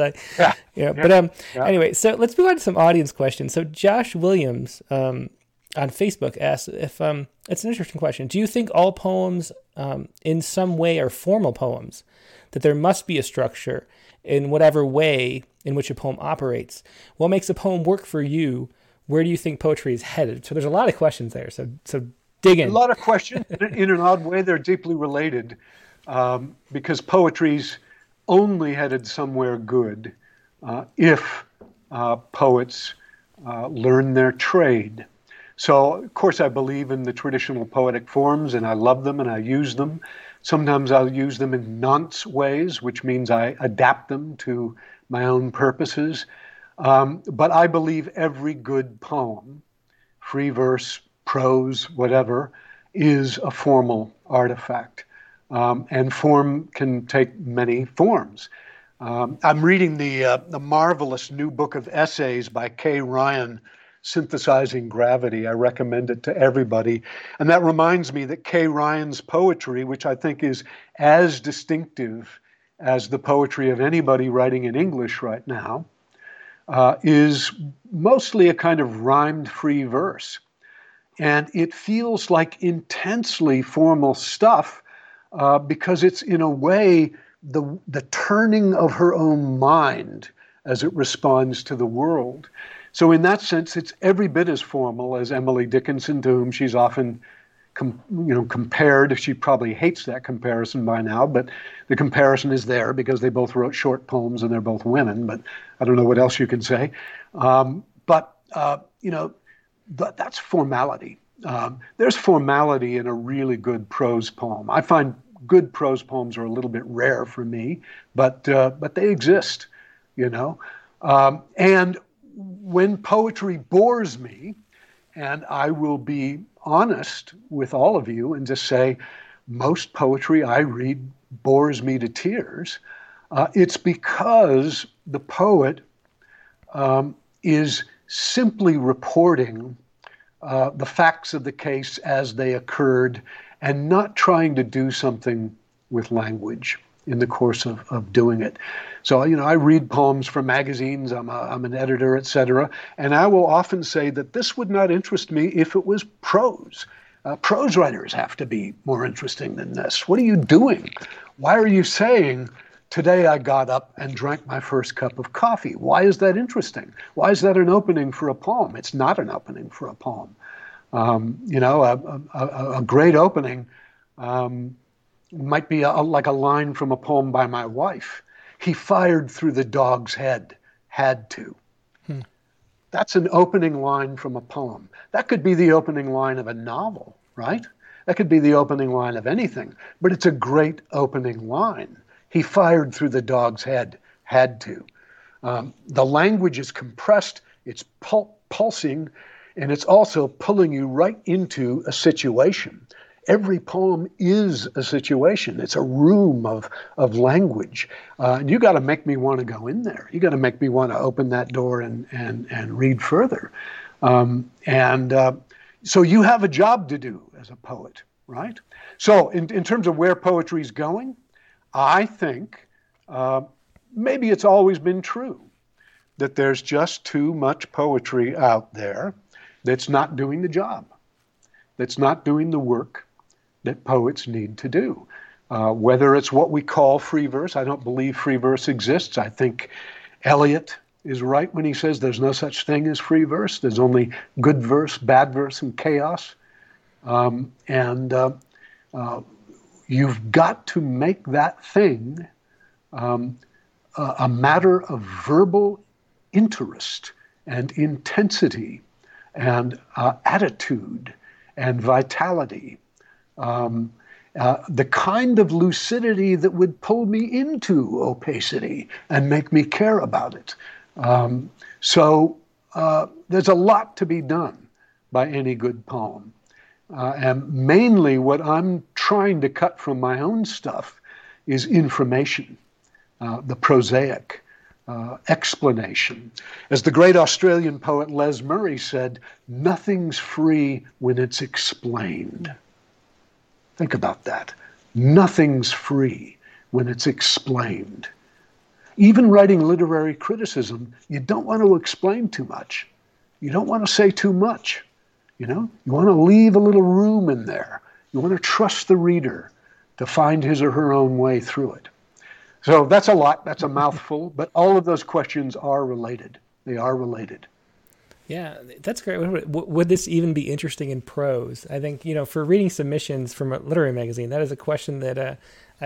anyway, so let's move on to some audience questions. So Josh Williams on Facebook asks if it's an interesting question. Do you think all poems in some way are formal poems, that there must be a structure in whatever way in which a poem operates? What makes a poem work for you? Where do you think poetry is headed? So there's a lot of questions there. So dig in. A lot of questions. In an odd way, they're deeply related because poetry's only headed somewhere good if poets learn their trade. So, of course, I believe in the traditional poetic forms, and I love them and I use them. Sometimes I'll use them in nonce ways, which means I adapt them to my own purposes. But I believe every good poem, free verse, prose, whatever, is a formal artifact. And form can take many forms. I'm reading the marvelous new book of essays by Kay Ryan, Synthesizing Gravity. I recommend it to everybody. And that reminds me that Kay Ryan's poetry, which I think is as distinctive as the poetry of anybody writing in English right now, is mostly a kind of rhymed free verse. And it feels like intensely formal stuff because it's in a way the turning of her own mind as it responds to the world. So in that sense, it's every bit as formal as Emily Dickinson, to whom she's often compared. She probably hates that comparison by now, but the comparison is there because they both wrote short poems and they're both women, but I don't know what else you can say. But that's formality. There's formality in a really good prose poem. I find good prose poems are a little bit rare for me, but they exist, and when poetry bores me, and I will be honest with all of you and just say, most poetry I read bores me to tears, it's because the poet is simply reporting the facts of the case as they occurred and not trying to do something with language in the course of doing it. So, I read poems from magazines, I'm an editor, etc., and I will often say that this would not interest me if it was prose. Prose writers have to be more interesting than this. What are you doing? Why are you saying, today I got up and drank my first cup of coffee? Why is that interesting? Why is that an opening for a poem? It's not an opening for a poem. A great opening might be like a line from a poem by my wife. He fired through the dog's head, had to. That's an opening line from a poem. That could be the opening line of a novel, right? That could be the opening line of anything, but it's a great opening line. He fired through the dog's head, had to. The language is compressed, it's pulsing, and it's also pulling you right into a situation. Every poem is a situation. It's a room of language. And you got to make me want to go in there. You got to make me want to open that door and read further. So you have a job to do as a poet, right? So in terms of where poetry is going, I think maybe it's always been true that there's just too much poetry out there that's not doing the job, that's not doing the work that poets need to do. Whether it's what we call free verse, I don't believe free verse exists. I think Eliot is right when he says there's no such thing as free verse. There's only good verse, bad verse, and chaos. You've got to make that thing a matter of verbal interest and intensity and attitude and vitality. The kind of lucidity that would pull me into opacity and make me care about it. So there's a lot to be done by any good poem. And mainly what I'm trying to cut from my own stuff is information, the prosaic, explanation. As the great Australian poet Les Murray said, nothing's free when it's explained. Think about that. Nothing's free when it's explained. Even writing literary criticism, you don't want to explain too much. You don't want to say too much. You know, you want to leave a little room in there. You want to trust the reader to find his or her own way through it. So that's a lot, that's a mouthful, but all of those questions are related. They are related. Yeah, that's great. Would this even be interesting in prose? I think, for reading submissions from a literary magazine, that is a question that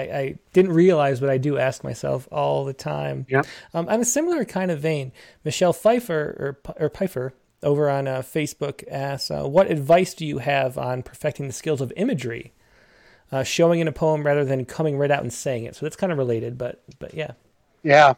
I didn't realize, but I do ask myself all the time. Yeah. On a similar kind of vein, Michelle Pfeiffer, or Pfeiffer, over on Facebook asks, what advice do you have on perfecting the skills of imagery, showing in a poem rather than coming right out and saying it? So that's kind of related, but yeah. Yeah.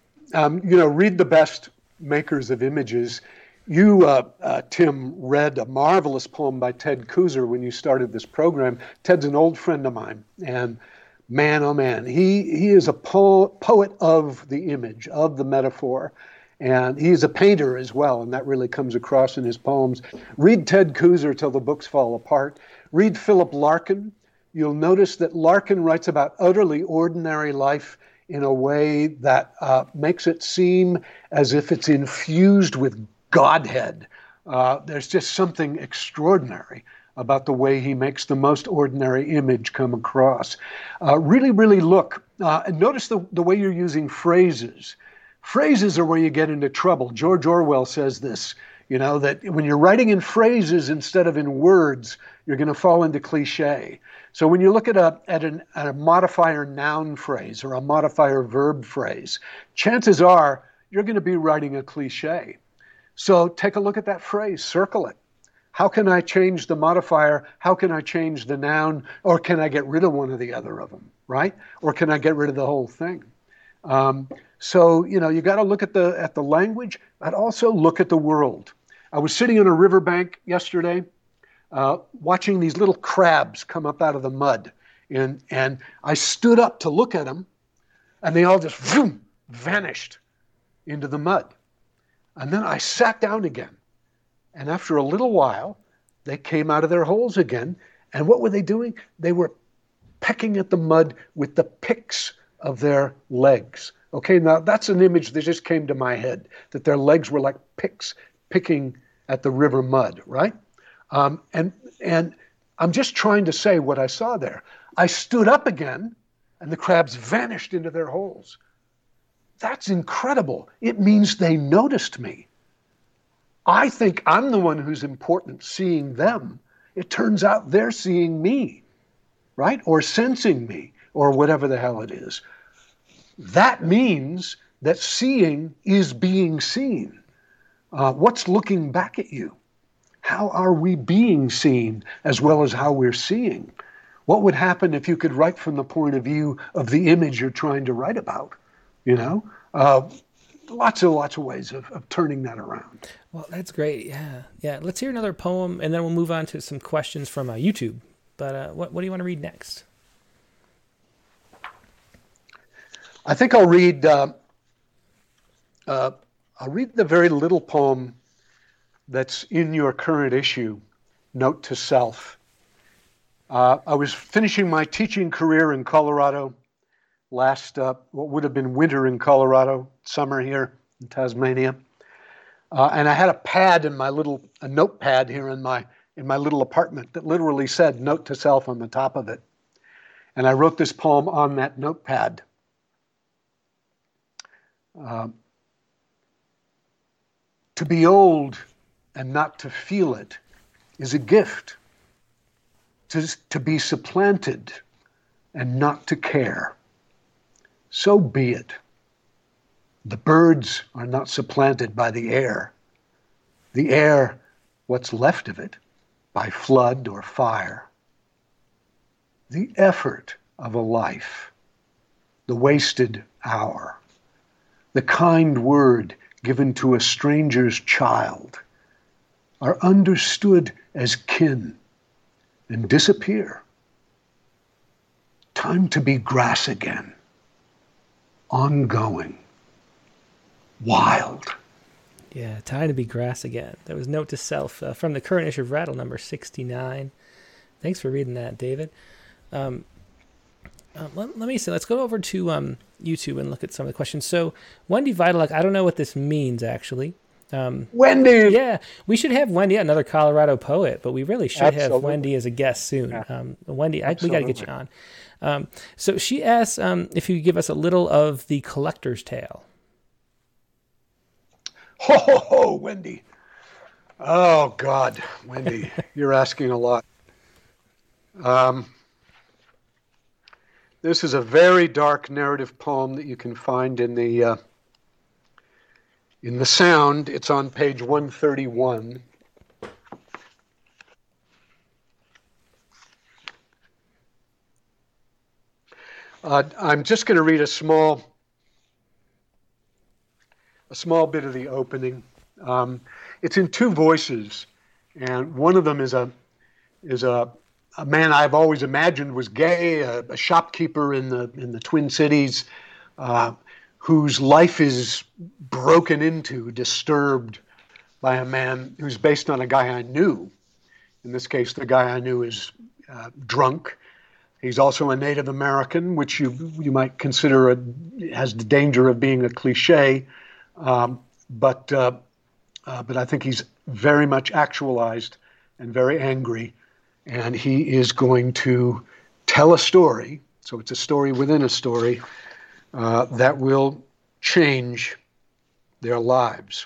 Read the best makers of images. You, Tim, read a marvelous poem by Ted Kooser when you started this program. Ted's an old friend of mine, and man, oh man, he is a poet of the image, of the metaphor. And he's a painter as well, and that really comes across in his poems. Read Ted Kooser till the books fall apart. Read Philip Larkin. You'll notice that Larkin writes about utterly ordinary life in a way that makes it seem as if it's infused with Godhead. There's just something extraordinary about the way he makes the most ordinary image come across. Really, really look. And notice the way you're using phrases. Phrases are where you get into trouble. George Orwell says this, that when you're writing in phrases instead of in words, you're going to fall into cliche. So when you look at a modifier noun phrase or a modifier verb phrase, chances are you're going to be writing a cliche. So take a look at that phrase, circle it. How can I change the modifier? How can I change the noun? Or can I get rid of one or the other of them, right? Or can I get rid of the whole thing? So, you got to look at the language, but also look at the world. I was sitting on a riverbank yesterday, watching these little crabs come up out of the mud. And I stood up to look at them, and they all just vanished into the mud. And then I sat down again. And after a little while, they came out of their holes again. And what were they doing? They were pecking at the mud with the picks of their legs. Okay, now that's an image that just came to my head, that their legs were like picks picking at the river mud, right? And I'm just trying to say what I saw there. I stood up again, and the crabs vanished into their holes. That's incredible. It means they noticed me. I think I'm the one who's important, seeing them. It turns out they're seeing me, right? Or sensing me, or whatever the hell it is. That means that seeing is being seen. What's looking back at you? How are we being seen as well as how we're seeing? What would happen if you could write from the point of view of the image you're trying to write about? Lots of ways of turning that around. Well, that's great. Yeah. Let's hear another poem, and then we'll move on to some questions from YouTube. But what do you want to read next? I think I'll read the very little poem that's in your current issue, Note to Self. I was finishing my teaching career in Colorado last, what would have been winter in Colorado, summer here in Tasmania. And I had a pad in a notepad here in my little apartment that literally said Note to Self on the top of it. And I wrote this poem on that notepad. To be old and not to feel it is a gift. To be supplanted and not to care. So be it. The birds are not supplanted by the air. The air, what's left of it, by flood or fire. The effort of a life, the wasted hour, the kind word given to a stranger's child, are understood as kin, and disappear. Time to be grass again. Ongoing. Wild. Yeah, time to be grass again. That was Note to Self from the current issue of Rattle number 69. Thanks for reading that, David. Let me see. Let's go over to YouTube and look at some of the questions. So, Wendy Vitalik, I don't know what this means, actually. Wendy! Yeah, we should have Wendy, another Colorado poet, but we really should Absolutely. have Wendy as a guest soon. Yeah. Wendy, we got to get you on. So she asks if you could give us a little of the collector's tale. Ho, ho, ho, Wendy. Oh, God, Wendy, you're asking a lot. This is a very dark narrative poem that you can find in the Sound. It's on page 131. I'm just going to read a small bit of the opening. It's in two voices, and one of them is a man I've always imagined was gay, a shopkeeper in the Twin Cities, whose life is broken into, disturbed by a man who's based on a guy I knew. In this case, the guy I knew is drunk. He's also a Native American, which you might consider has the danger of being a cliche, but I think he's very much actualized and very angry, and he is going to tell a story. So it's a story within a story that will change their lives.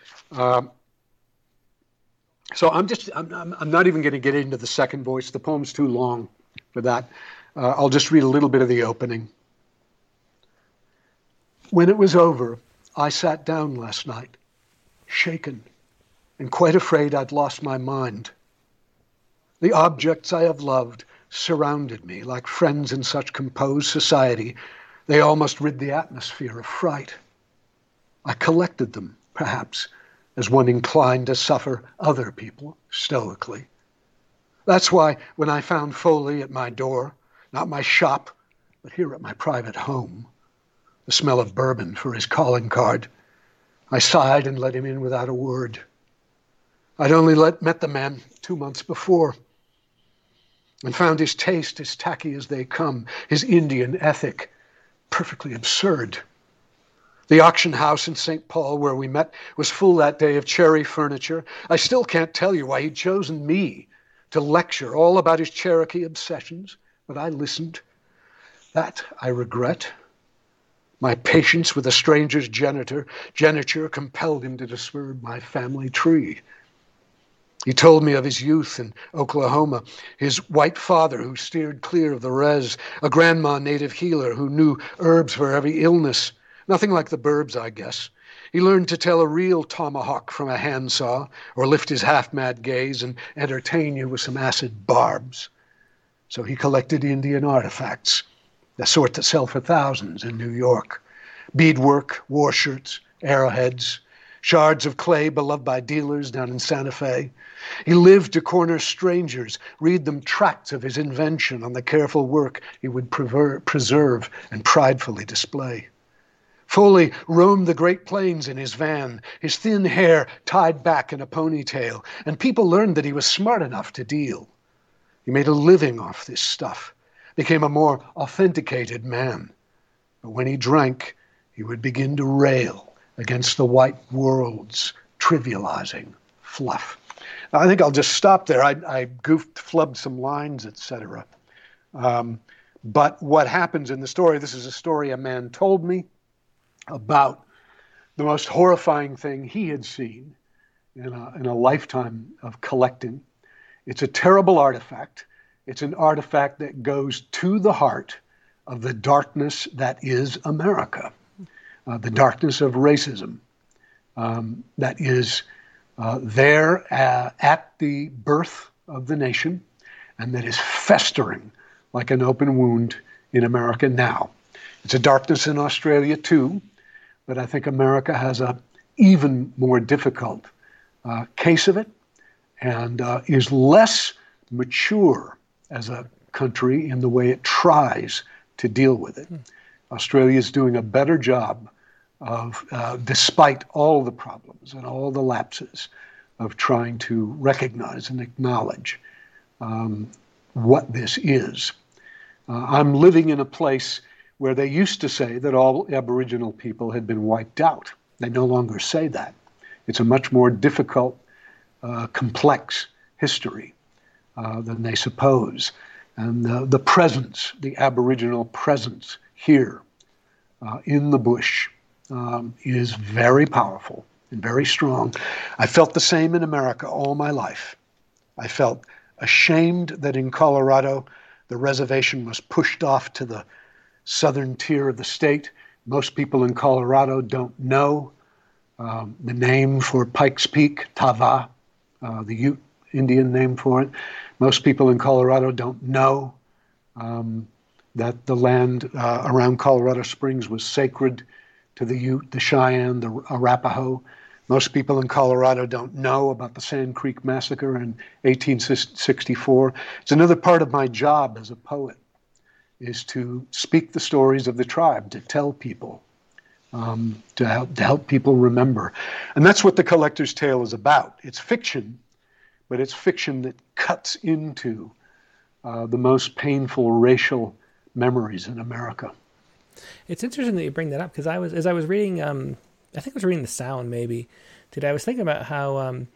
So I'm not even going to get into the second voice. The poem's too long for that. I'll just read a little bit of the opening. When it was over, I sat down last night, shaken and quite afraid I'd lost my mind. The objects I have loved surrounded me like friends in such composed society. They almost rid the atmosphere of fright. I collected them, perhaps, as one inclined to suffer other people stoically. That's why when I found Foley at my door, not my shop, but here at my private home, the smell of bourbon for his calling card, I sighed and let him in without a word. I'd only met the man 2 months before and found his taste as tacky as they come, his Indian ethic perfectly absurd. The auction house in St. Paul where we met was full that day of cherry furniture. I still can't tell you why he'd chosen me to lecture all about his Cherokee obsessions, but I listened. That I regret. My patience with a stranger's geniture compelled him to disturb my family tree. He told me of his youth in Oklahoma, his white father who steered clear of the res, a grandma native healer who knew herbs for every illness. Nothing like the burbs, I guess. He learned to tell a real tomahawk from a handsaw, or lift his half-mad gaze and entertain you with some acid barbs. So he collected Indian artifacts, the sort that sell for thousands in New York. Beadwork, war shirts, arrowheads, shards of clay beloved by dealers down in Santa Fe. He lived to corner strangers, read them tracts of his invention on the careful work he would preserve and pridefully display. Foley roamed the Great Plains in his van, his thin hair tied back in a ponytail, and people learned that he was smart enough to deal. He made a living off this stuff, became a more authenticated man. But when he drank, he would begin to rail against the white world's trivializing fluff. Now, I think I'll just stop there. I flubbed some lines, etc. But what happens in the story, this is a story a man told me about the most horrifying thing he had seen in a lifetime of collecting. It's a terrible artifact. It's an artifact that goes to the heart of the darkness that is America, the darkness of racism that is there at the birth of the nation and that is festering like an open wound in America now. It's a darkness in Australia too, but I think America has an even more difficult case of it and is less mature as a country in the way it tries to deal with it. Australia is doing a better job of, despite all the problems and all the lapses, of trying to recognize and acknowledge what this is. I'm living in a place where they used to say that all Aboriginal people had been wiped out. They no longer say that. It's a much more difficult, complex history than they suppose. And the presence, the Aboriginal presence here in the bush is very powerful and very strong. I felt the same in America all my life. I felt ashamed that in Colorado, the reservation was pushed off to the southern tier of the state. Most people in Colorado don't know the name for Pikes Peak, Tava, the Ute Indian name for it. Most people in Colorado don't know that the land around Colorado Springs was sacred to the Ute, the Cheyenne, the Arapaho. Most people in Colorado don't know about the Sand Creek Massacre in 1864. It's another part of my job as a poet, is to speak the stories of the tribe, to tell people, to help people remember. And that's what The Collector's Tale is about. It's fiction, but it's fiction that cuts into the most painful racial memories in America. It's interesting that you bring that up, because as I was reading, I think I was reading The Sound maybe today. I was thinking about how,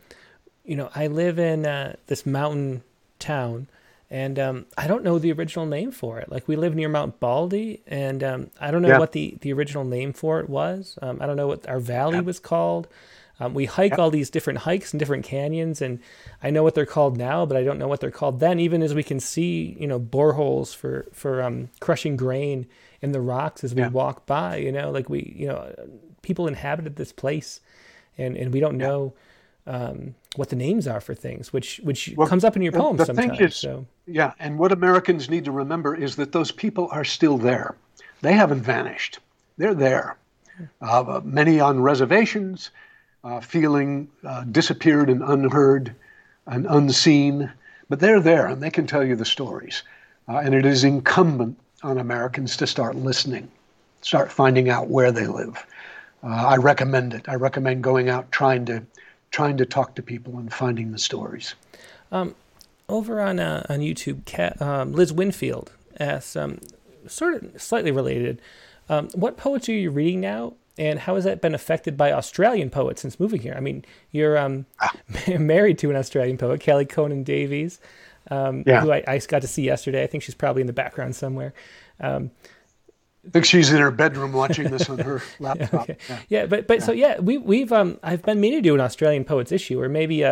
I live in this mountain town, and I don't know the original name for it. Like, we live near Mount Baldy, and I don't know what the original name for it was. I don't know what our valley was called. We hike all these different hikes and different canyons, and I know what they're called now, but I don't know what they're called then, even as we can see, boreholes for crushing grain in the rocks as we walk by, like people inhabited this place, and we don't know what the names are for things, which comes up in your poems sometimes. Thing is, and what Americans need to remember is that those people are still there. They haven't vanished. They're there. Many on reservations, feeling disappeared and unheard and unseen, but they're there and they can tell you the stories. And it is incumbent on Americans to start listening, start finding out where they live. I recommend it. I recommend going out trying to talk to people and finding the stories. Over on YouTube, Liz Winfield asks, sort of slightly related, what poetry are you reading now, and how has that been affected by Australian poets since moving here? I mean, you're married to an Australian poet, Kelly Conan Davies, who I got to see yesterday. I think she's probably in the background somewhere. I think she's in her bedroom watching this on her laptop. Okay. So we've I've been meaning to do an Australian poets issue, or maybe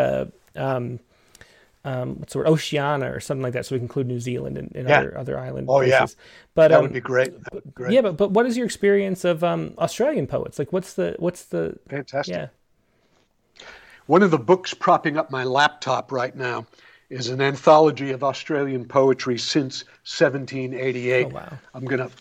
what's the word, Oceania or something like that, so we can include New Zealand and other island places. But that would be great. Yeah, but what is your experience of Australian poets? Like, what's the fantastic? Yeah. One of the books propping up my laptop right now is an anthology of Australian poetry since 1788. Oh, wow. I'm gonna.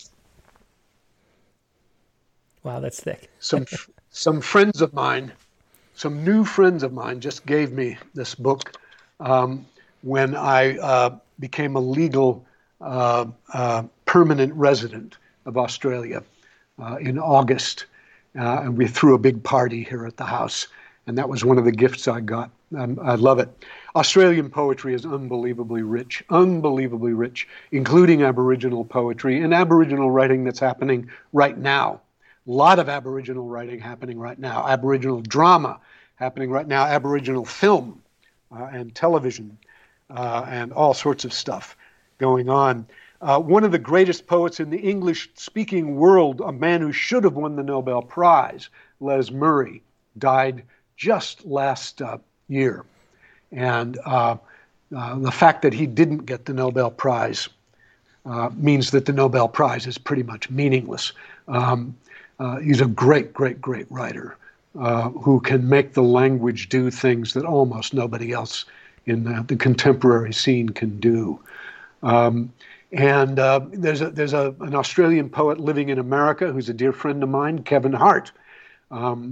Wow, that's thick. Some friends of mine, some new friends of mine, just gave me this book when I became a legal permanent resident of Australia in August. And we threw a big party here at the house, and that was one of the gifts I got. I love it. Australian poetry is unbelievably rich, including Aboriginal poetry and Aboriginal writing that's happening right now. A lot of Aboriginal writing happening right now, Aboriginal drama happening right now, Aboriginal film and television and all sorts of stuff going on. One of the greatest poets in the English-speaking world, a man who should have won the Nobel Prize, Les Murray, died just last year. And the fact that he didn't get the Nobel Prize means that the Nobel Prize is pretty much meaningless. He's a great, great, great writer who can make the language do things that almost nobody else in the contemporary scene can do. And there's an Australian poet living in America who's a dear friend of mine, Kevin Hart,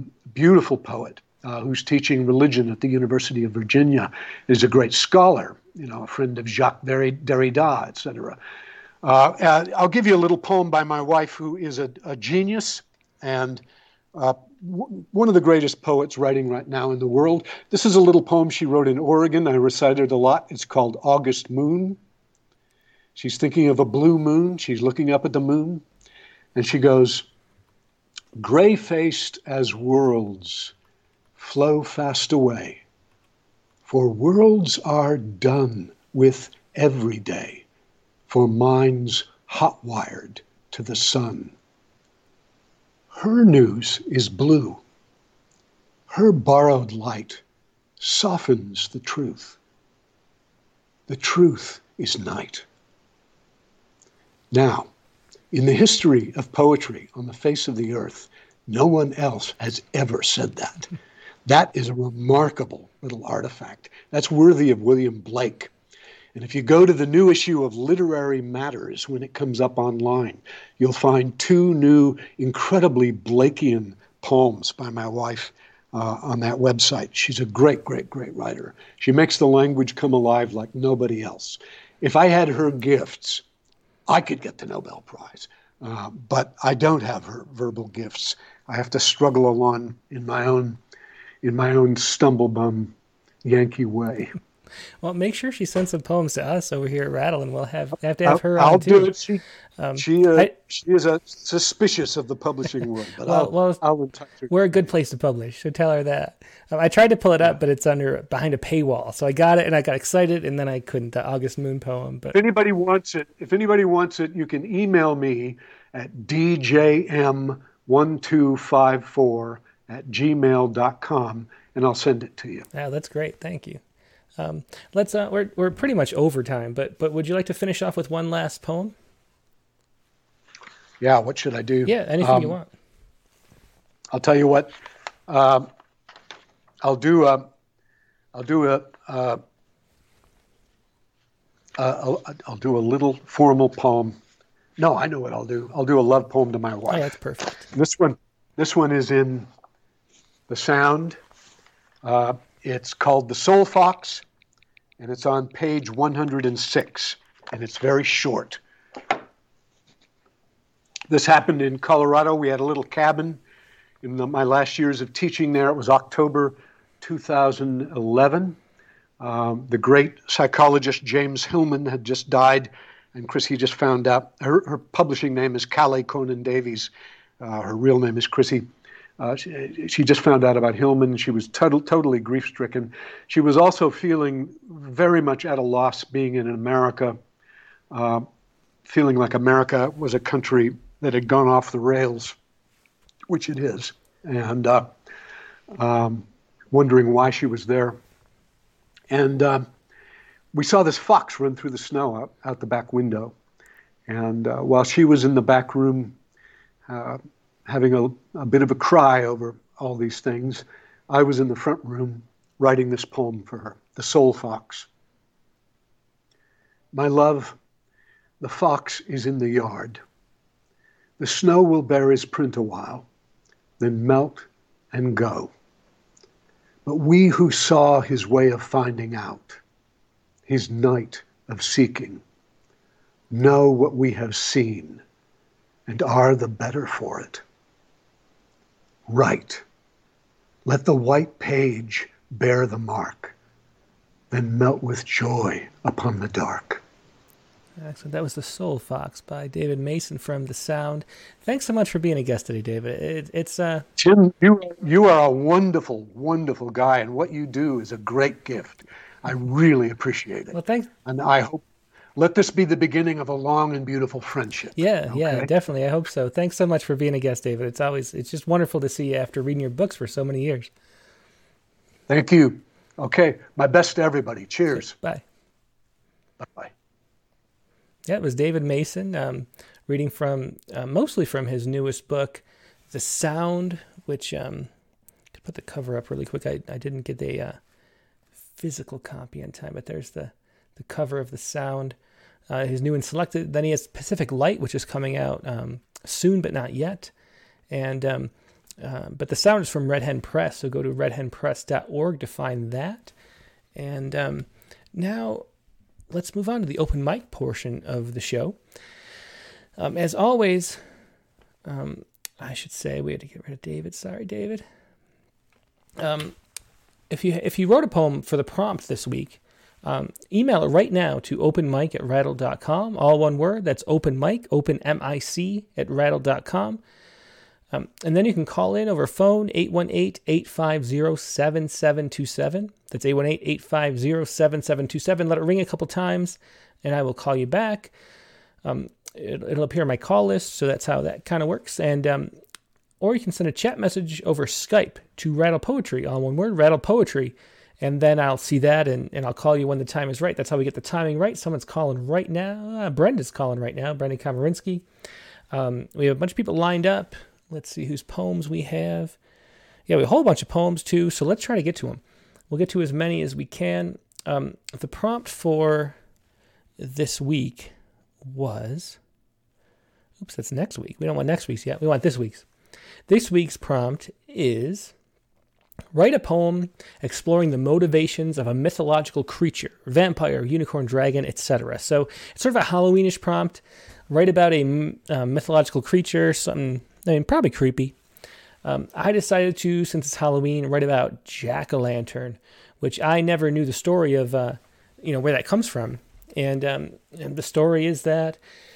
beautiful poet who's teaching religion at the University of Virginia, is a great scholar a friend of Jacques Derrida, etc. I'll give you a little poem by my wife, who is a genius and one of the greatest poets writing right now in the world. This is a little poem she wrote in Oregon. I recite it a lot. It's called August Moon. She's thinking of a blue moon. She's looking up at the moon. And she goes, "Gray-faced as worlds flow fast away, for worlds are done with every day, for minds hot-wired to the sun. Her news is blue. Her borrowed light softens the truth. The truth is night." Now, in the history of poetry on the face of the earth, no one else has ever said that. That is a remarkable little artifact. That's worthy of William Blake. And if you go to the new issue of Literary Matters, when it comes up online, you'll find 2 new, incredibly Blakean poems by my wife on that website. She's a great, great, great writer. She makes the language come alive like nobody else. If I had her gifts, I could get the Nobel Prize. But I don't have her verbal gifts. I have to struggle along in my own stumblebum Yankee way. Well, make sure she sends some poems to us over here at Rattle, and we'll have to have her on I'll too. do it. She is suspicious of the publishing world, but I'll entice her. We're a good place to publish, so tell her that. I tried to pull it up, but it's behind a paywall. So I got it, and I got excited, and then I couldn't. The August Moon poem. But if anybody wants it, you can email me at djm1254@gmail.com, and I'll send it to you. Yeah, that's great. Thank you. Let's. We're pretty much over time, but would you like to finish off with one last poem? Yeah. What should I do? Yeah, anything you want. I'll tell you what. I'll do a little formal poem. No, I know what I'll do. I'll do a love poem to my wife. Oh, that's perfect. This one is in The Sound. It's called The Soul Fox, and it's on page 106, and it's very short. This happened in Colorado. We had a little cabin in my last years of teaching there. It was October 2011. The great psychologist James Hillman had just died, and Chrissy just found out. Her publishing name is Callie Conan Davies. Her real name is Chrissy. She just found out about Hillman. She was totally grief-stricken. She was also feeling very much at a loss being in America, feeling like America was a country that had gone off the rails, which it is, and wondering why she was there. And we saw this fox run through the snow out the back window. And while she was in the back room having a bit of a cry over all these things, I was in the front room writing this poem for her, The Soul Fox. My love, the fox is in the yard. The snow will bear his print a while, then melt and go. But we who saw his way of finding out, his night of seeking, know what we have seen and are the better for it. Write. Let the white page bear the mark, then melt with joy upon the dark. Excellent. That was The Soul Fox by David Mason from The Sound. Thanks so much for being a guest today, David. Jim, you are a wonderful, wonderful guy, and what you do is a great gift. I really appreciate it. Well, thanks. And I hope, let this be the beginning of a long and beautiful friendship. Yeah, definitely. I hope so. Thanks so much for being a guest, David. It's just wonderful to see you after reading your books for so many years. Thank you. Okay. My best to everybody. Cheers. Bye. Bye-bye. Yeah, it was David Mason reading from mostly from his newest book, The Sound, which could put the cover up really quick. I didn't get a physical copy in time, but there's the cover of The Sound. His new and selected. Then he has Pacific Light, which is coming out soon, but not yet. And but The Sound is from Red Hen Press, so go to redhenpress.org to find that. And now let's move on to the open mic portion of the show. As always, I should say we had to get rid of David. Sorry, David. If you wrote a poem for the prompt this week, email it right now to openmic@rattle.com. All one word. That's openmic, open-M-I-C @rattle.com. And then you can call in over phone, 818-850-7727. That's 818-850-7727. Let it ring a couple times, and I will call you back. It'll appear on my call list, so that's how that kind of works. And or you can send a chat message over Skype to Rattle Poetry, all one word, Rattle Poetry. And then I'll see that, and I'll call you when the time is right. That's how we get the timing right. Someone's calling right now. Brenda's calling right now, Brendan Komarinsky. We have a bunch of people lined up. Let's see whose poems we have. Yeah, we have a whole bunch of poems, too, so let's try to get to them. We'll get to as many as we can. The prompt for this week was... Oops, that's next week. We don't want next week's yet. We want this week's. This week's prompt is... Write a poem exploring the motivations of a mythological creature, vampire, unicorn, dragon, etc. So it's sort of a Halloweenish prompt. Write about a mythological creature, something, probably creepy. I decided to, since it's Halloween, write about Jack-o'-lantern, which I never knew the story of, where that comes from. And the story is that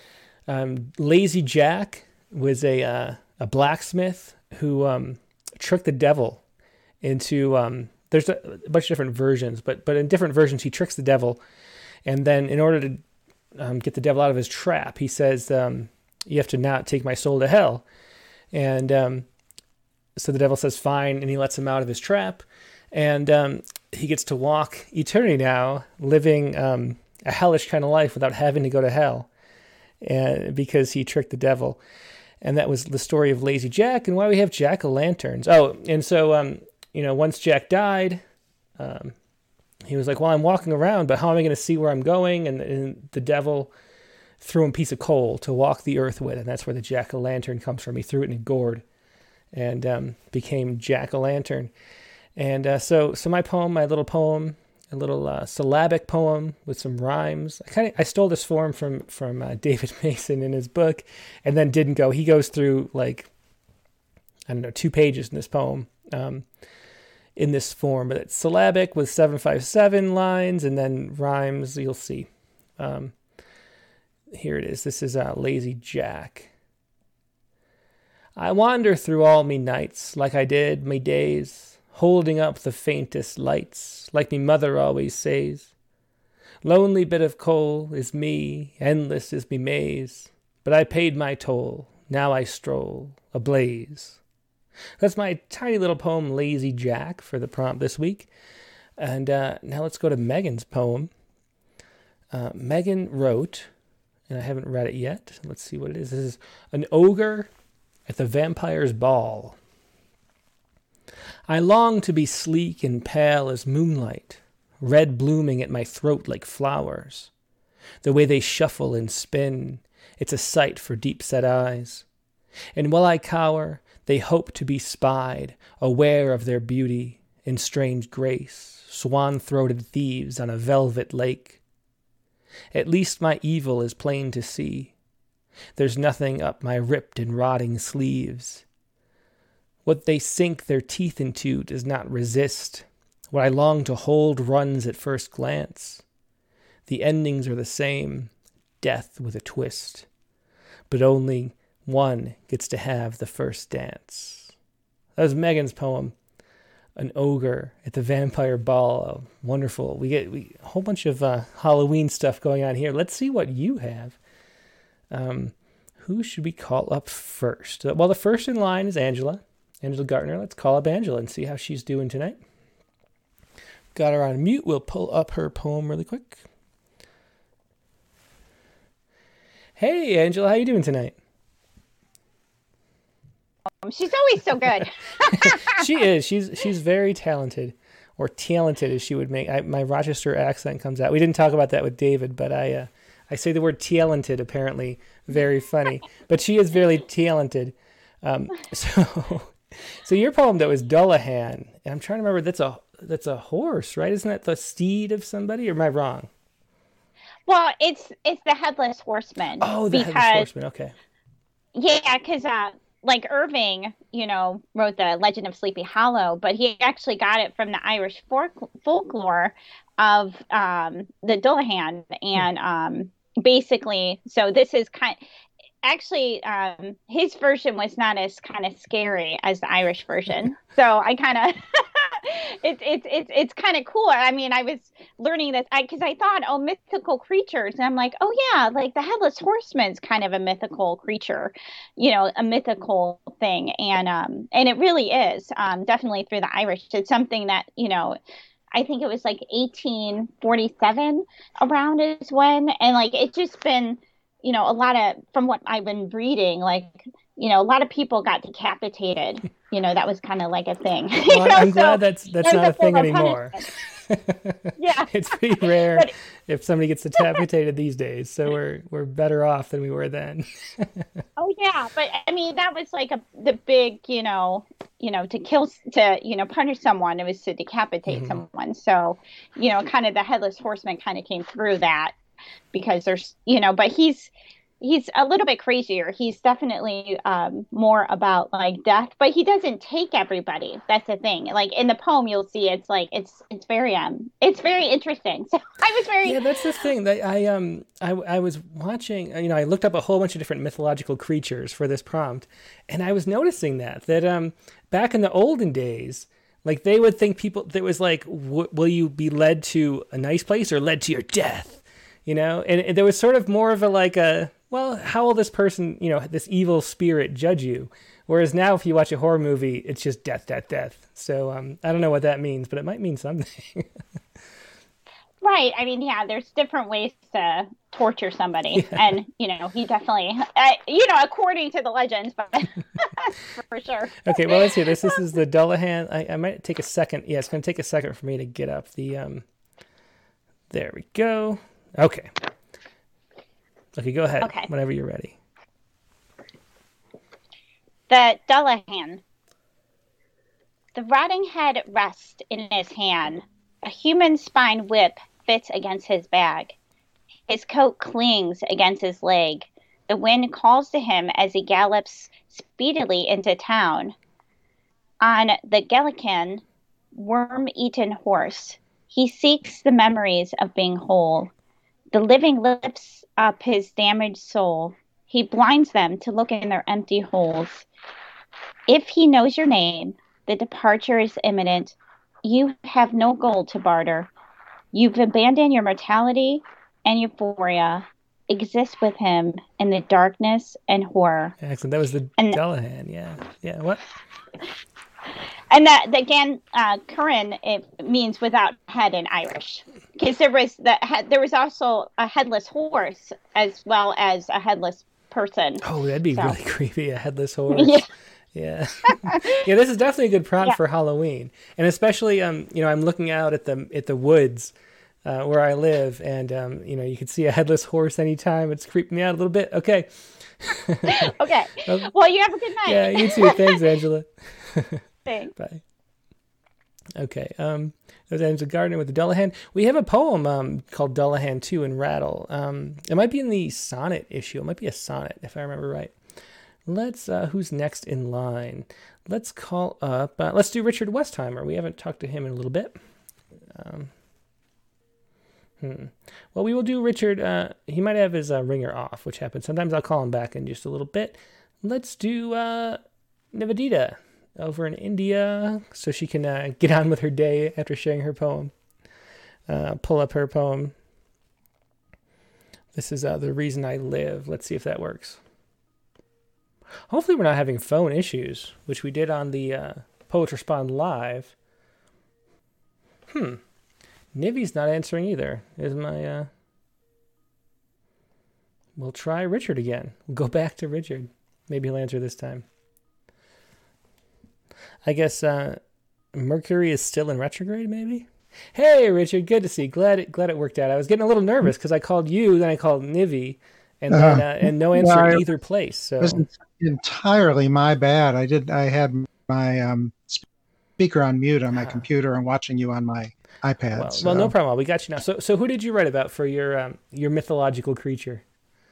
Lazy Jack was a blacksmith who tricked the devil into, there's a bunch of different versions, but in different versions he tricks the devil, and then in order to get the devil out of his trap, he says, you have to not take my soul to hell. And so the devil says fine, and he lets him out of his trap, and he gets to walk eternity now, living a hellish kind of life without having to go to hell, and because he tricked the devil. And that was the story of Lazy Jack, and why we have jack-o'-lanterns. Oh, and so once Jack died, he was like, well, I'm walking around, but how am I going to see where I'm going? And the devil threw him a piece of coal to walk the earth with, and that's where the jack-o'-lantern comes from. He threw it in a gourd and became Jack-o'-lantern. And so my poem, my little poem, a little syllabic poem with some rhymes. I stole this form from David Mason in his book, and then didn't go. He goes through 2 pages in this poem. In this form, but it's syllabic with 757 lines and then rhymes. You'll see. Here it is. This is Lazy Jack. I wander through all me nights like I did me days, holding up the faintest lights, like me mother always says. Lonely bit of coal is me, endless is me maze, but I paid my toll, now I stroll ablaze. That's my tiny little poem, Lazy Jack, for the prompt this week. And now let's go to Megan's poem. Megan wrote, and I haven't read it yet. Let's see what it is. This is An Ogre at the Vampire's Ball. I long to be sleek and pale as moonlight, red blooming at my throat like flowers. The way they shuffle and spin, it's a sight for deep-set eyes. And while I cower, they hope to be spied, aware of their beauty and strange grace, swan-throated thieves on a velvet lake. At least my evil is plain to see. There's nothing up my ripped and rotting sleeves. What they sink their teeth into does not resist. What I long to hold runs at first glance. The endings are the same, death with a twist. But only one gets to have the first dance. That was Megan's poem, An Ogre at the Vampire Ball. Wonderful. We get a whole bunch of Halloween stuff going on here. Let's see what you have. Who should we call up first? Well, the first in line is Angela Gartner. Let's call up Angela and see how she's doing tonight. Got her on mute. We'll pull up her poem really quick. Hey, Angela, how you doing tonight? She's always so good. She is. She's very talented, or talented as she would make. My Rochester accent comes out. We didn't talk about that with David, but I say the word talented apparently very funny. But she is very talented. So your poem that was Dullahan, and I'm trying to remember. That's a horse, right? Isn't that the steed of somebody? Or am I wrong? Well, it's the Headless Horseman Oh, the Headless because Horseman. Okay. yeah, because like Irving, wrote the Legend of Sleepy Hollow, but he actually got it from the Irish folklore of the Dullahan, and basically, so this is actually his version was not as kind of scary as the Irish version, so I kind of it's kind of cool. I mean, I was learning this because I thought, oh, mythical creatures, and I'm like, oh yeah, like the Headless Horseman's kind of a mythical creature, a mythical thing, and it really is, definitely through the Irish. It's something that I think it was like 1847 around is when, and like it's just been, a lot of, from what I've been reading, like, a lot of people got decapitated. That was kind of like a thing. Well, I'm glad that's not a thing anymore. Yeah. It's pretty rare if somebody gets decapitated these days. So we're better off than we were then. Oh yeah, but I mean that was like the big, to kill, to punish someone. It was to decapitate someone. So, kind of the Headless Horseman kind of came through that, because there's, but he's a little bit crazier. He's definitely more about like death, but he doesn't take everybody. That's the thing. Like in the poem, you'll see it's like it's very interesting. So I was very That's the thing that I was watching. I looked up a whole bunch of different mythological creatures for this prompt, and I was noticing that back in the olden days, like they would think people that was like, will you be led to a nice place or led to your death? And there was sort of more of well, how will this person, this evil spirit judge you? Whereas now, if you watch a horror movie, it's just death, death, death. So I don't know what that means, but it might mean something. Right. I mean, yeah, there's different ways to torture somebody. Yeah. And, he definitely, according to the legends, but for sure. Okay, well, let's see. This is the Dullahan. I might take a second. Yeah, it's going to take a second for me to get up the, there we go. Okay, go ahead. Okay. Whenever you're ready. The Dullahan. The rotting head rests in his hand. A human spine whip fits against his bag. His coat clings against his leg. The wind calls to him as he gallops speedily into town. On the Gallican, worm-eaten horse, he seeks the memories of being whole. The living lifts up his damaged soul. He blinds them to look in their empty holes. If he knows your name, the departure is imminent. You have no gold to barter. You've abandoned your mortality and euphoria. Exist with him in the darkness and horror. Excellent. That was the Dullahan. Yeah. Yeah. What? And that again, Curran, it means without head in Irish, because there was also a headless horse as well as a headless person. Oh, that'd be really creepy. A headless horse. Yeah. Yeah. Yeah. This is definitely a good prompt for Halloween, and especially I'm looking out at the woods where I live, and you can see a headless horse anytime. It's creeping me out a little bit. Okay. Okay. Well, you have a good night. Yeah. You too. Thanks, Angela. Thanks. Bye. Okay. That was Angela Gardner with the Dullahan. We have a poem called Dullahan 2 in Rattle. It might be in the sonnet issue. It might be a sonnet, if I remember right. Let's, who's next in line? Let's call up, let's do Richard Westheimer. We haven't talked to him in a little bit. Well, we will do Richard. He might have his ringer off, which happens. Sometimes I'll call him back in just a little bit. Let's do Nivedita over in India, so she can get on with her day after sharing her poem. Pull up her poem. This is The Reason I Live. Let's see if that works. Hopefully we're not having phone issues, which we did on the Poets Respond Live. Nivi's not answering either. Is my... We'll try Richard again. We'll go back to Richard. Maybe he'll answer this time. I guess Mercury is still in retrograde, maybe? Hey, Richard, good to see you. Glad it worked out. I was getting a little nervous because I called you, then I called Nivi, and then and no answer in either place. So it wasn't entirely my bad. I had my speaker on mute on my computer and watching you on my iPad. Well, no problem. We got you now. So who did you write about for your mythological creature?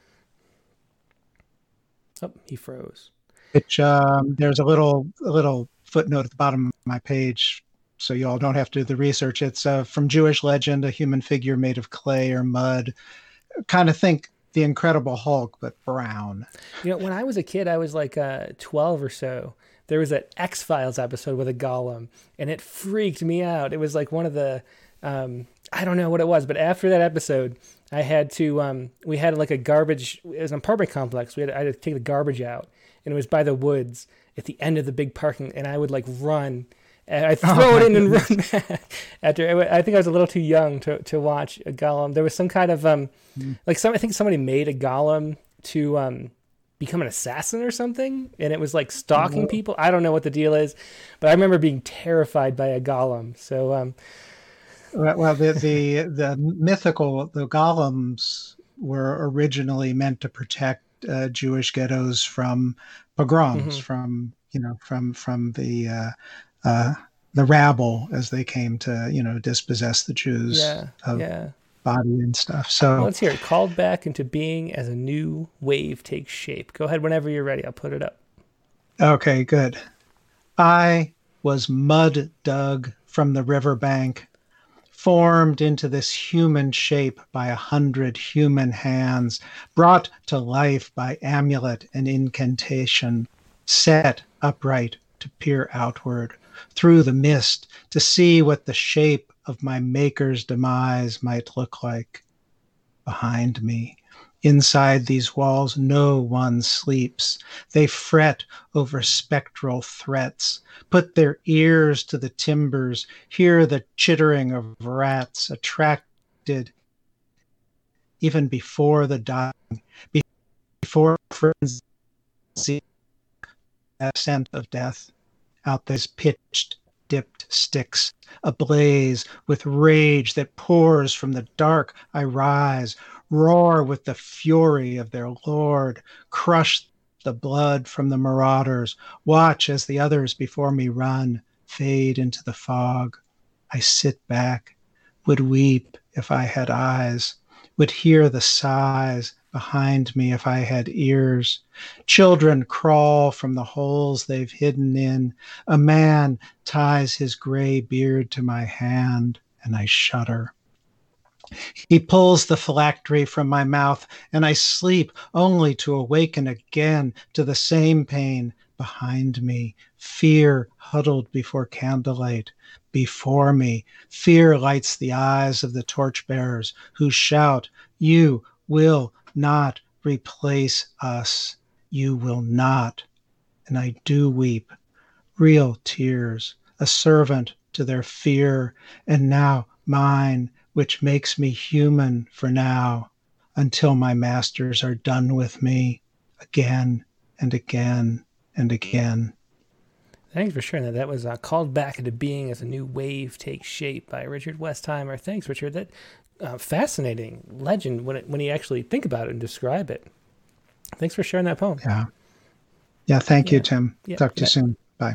Oh, he froze. Which there's a little footnote at the bottom of my page, so you all don't have to do the research. It's from Jewish legend, a human figure made of clay or mud. Kind of think the Incredible Hulk, but brown. When I was a kid, I was like 12 or so. There was an X-Files episode with a golem, and it freaked me out. It was like one of the, I don't know what it was, but after that episode, I had to, we had like a garbage, it was an apartment complex. I had to take the garbage out, and it was by the woods at the end of the big parking, and I would like run, and I'd throw it in and run back. I think I was a little too young to watch a golem. There was some kind of, I think somebody made a golem to, become an assassin or something, and it was like stalking people. I don't know what the deal is, but I remember being terrified by a golem. So well, the mythical, the golems were originally meant to protect Jewish ghettos from pogroms, from the rabble as they came to dispossess the Jews of body and stuff. So let's hear it. Called back into being as a new wave takes shape. Go ahead whenever you're ready. I'll put it up. Okay, good. I was mud dug from the riverbank, formed into this human shape by 100 human hands, brought to life by amulet and incantation, set upright to peer outward through the mist to see what the shape of my maker's demise might look like. Behind me, inside these walls, no one sleeps. They fret over spectral threats, put their ears to the timbers, hear the chittering of rats, attracted even before the dying, before frenzy, ascent of death, out those pitched, dipped sticks, ablaze with rage that pours from the dark. I rise, roar with the fury of their lord, crush the blood from the marauders, watch as the others before me run, fade into the fog. I sit back, would weep if I had eyes, would hear the sighs behind me if I had ears. Children crawl from the holes they've hidden in. A man ties his gray beard to my hand, and I shudder. He pulls the phylactery from my mouth, and I sleep only to awaken again to the same pain behind me. Fear huddled before candlelight. Before me, fear lights the eyes of the torchbearers who shout, "You will not replace us. You will not." And I do weep, real tears, a servant to their fear, and now mine, which makes me human for now, until my masters are done with me, again and again and again. Thanks for sharing that. That was Called Back into Being as a New Wave Takes Shape by Richard Westheimer. Thanks, Richard. That fascinating legend when you actually think about it and describe it. Thanks for sharing that poem. Yeah. Thank you, Tim. Talk to you soon. Bye.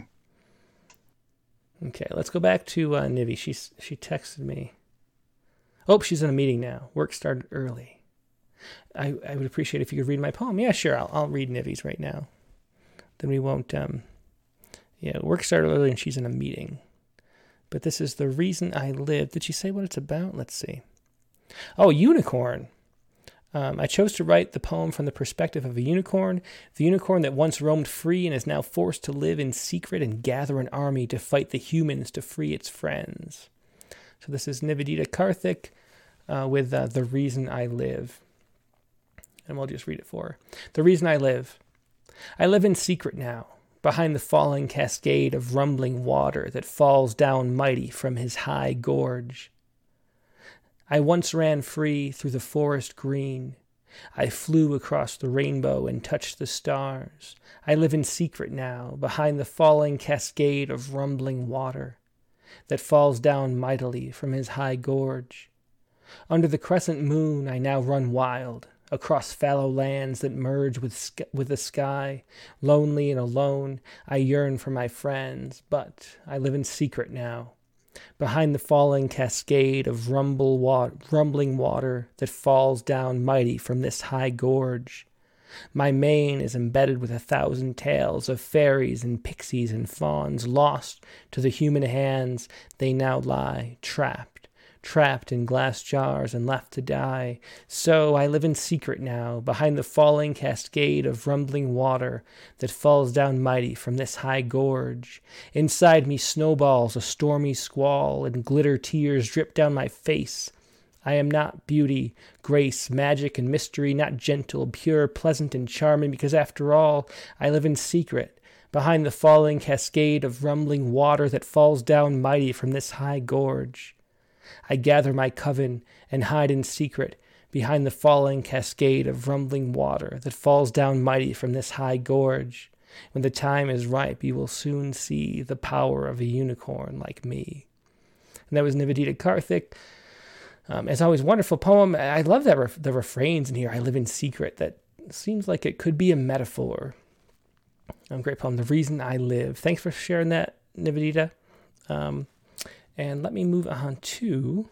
Okay, let's go back to Nivi. She texted me. Oh, she's in a meeting now. Work started early. I would appreciate if you could read my poem. Yeah, sure. I'll read Nivi's right now. Then we won't. Work started early and she's in a meeting. But this is The Reason I Live. Did she say what it's about? Let's see. Oh, unicorn. I chose to write the poem from the perspective of a unicorn, the unicorn that once roamed free and is now forced to live in secret and gather an army to fight the humans to free its friends. So this is Nivedita Karthik with The Reason I Live. And we'll just read it for her. The Reason I Live. I live in secret now, behind the falling cascade of rumbling water that falls down mighty from his high gorge. I once ran free through the forest green. I flew across the rainbow and touched the stars. I live in secret now, behind the falling cascade of rumbling water that falls down mightily from his high gorge. Under the crescent moon I now run wild. across fallow lands that merge with the sky. Lonely and alone, I yearn for my friends, but I live in secret now, behind the falling cascade of rumbling water that falls down mighty from this high gorge. My mane is embedded with 1,000 tales of fairies and pixies and fauns lost to the human hands. They now lie trapped in glass jars and left to die. So I live in secret now, behind the falling cascade of rumbling water that falls down mighty from this high gorge. Inside me snowballs a stormy squall, and glitter tears drip down my face. I am not beauty, grace, magic, and mystery, not gentle, pure, pleasant, and charming, because after all, I live in secret, behind the falling cascade of rumbling water that falls down mighty from this high gorge. I gather my coven and hide in secret behind the falling cascade of rumbling water that falls down mighty from this high gorge. When the time is ripe, you will soon see the power of a unicorn like me. And that was Nivedita Karthik. As always, wonderful poem. I love that the refrains in here. I live in secret. That seems like it could be a metaphor. Great poem. The reason I live. Thanks for sharing that, Nivedita. And let me move on to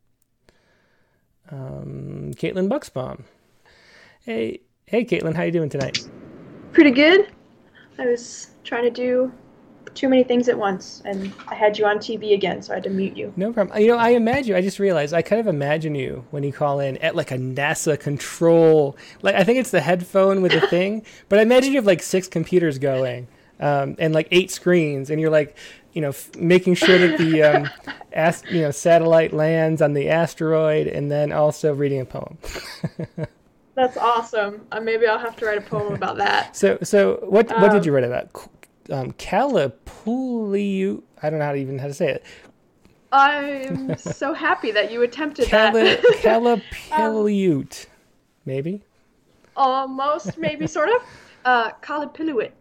Caitlin Bucksbaum. Hey, Caitlin, how you doing tonight? Pretty good. I was trying to do too many things at once, and I had you on TV again, so I had to mute you. No problem. You know, I just realized, I kind of imagine you when you call in at like a NASA control, like I think it's the headphone with the thing, but I imagine you have like 6 computers going, and like 8 screens, and you're like, making sure that the satellite lands on the asteroid, and then also reading a poem. That's awesome. Maybe I'll have to write a poem about that. So what did you write about? Calipuliute. I don't know how to say it. I'm so happy that you attempted that. Calipuliute, maybe. Almost, maybe, sort of. Calipuliute.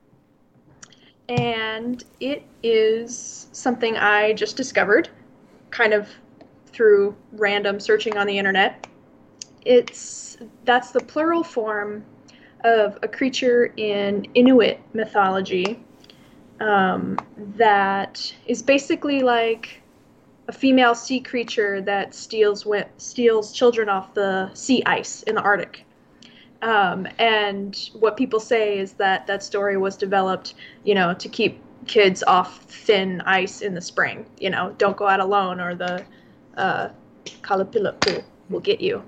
And it is something I just discovered, kind of through random searching on the internet. That's the plural form of a creature in Inuit mythology that is basically like a female sea creature that steals children off the sea ice in the Arctic. And what people say is that story was developed, to keep kids off thin ice in the spring. Don't go out alone, or the Kalapilakku will get you.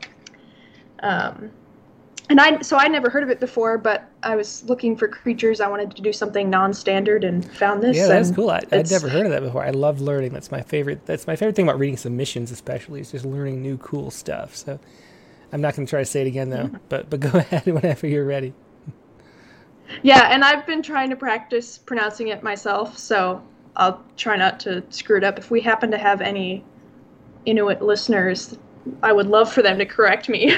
And I never heard of it before, but I was looking for creatures. I wanted to do something non-standard and found this. Yeah, that's cool. I'd never heard of that before. I love learning. That's my favorite thing about reading submissions, especially, is just learning new cool stuff. So I'm not going to try to say it again, though, but go ahead whenever you're ready. Yeah, and I've been trying to practice pronouncing it myself, so I'll try not to screw it up. If we happen to have any Inuit listeners, I would love for them to correct me.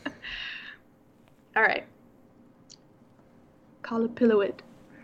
All right. Calipuliute.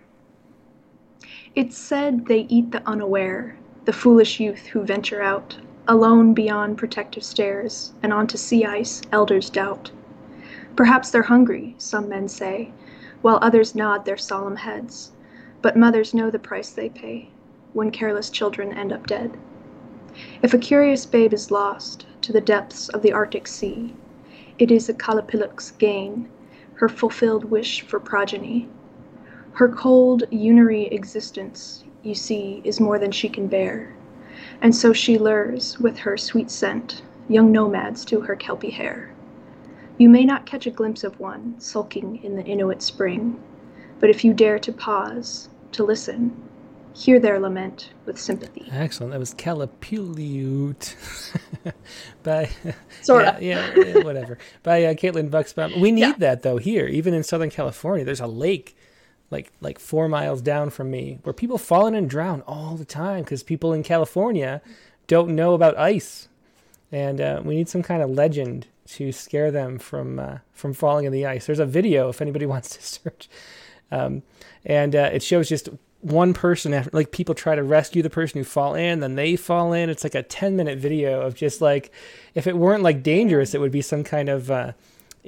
It's said they eat the unaware, the foolish youth who venture out, alone beyond protective stairs, and onto sea ice elders doubt. Perhaps they're hungry, some men say, while others nod their solemn heads, but mothers know the price they pay when careless children end up dead. If a curious babe is lost to the depths of the Arctic Sea, it is a Kalapiluk's gain, her fulfilled wish for progeny. Her cold, unary existence, you see, is more than she can bear, and so she lures, with her sweet scent, young nomads to her kelpie hair. You may not catch a glimpse of one sulking in the Inuit spring, but if you dare to pause, to listen, hear their lament with sympathy. Excellent. That was Calipuliute by Sorta. Yeah, whatever. By Caitlin Bucksbaum. We need that though here, even in Southern California. There's a lake like 4 miles down from me where people fall in and drown all the time because people in California don't know about ice, and we need some kind of legend to scare them from falling in the ice. There's a video if anybody wants to search, and it shows just one person after, like, people try to rescue the person who fall in, then they fall in. It's like a 10-minute video of just like, if it weren't like dangerous, it would be some kind of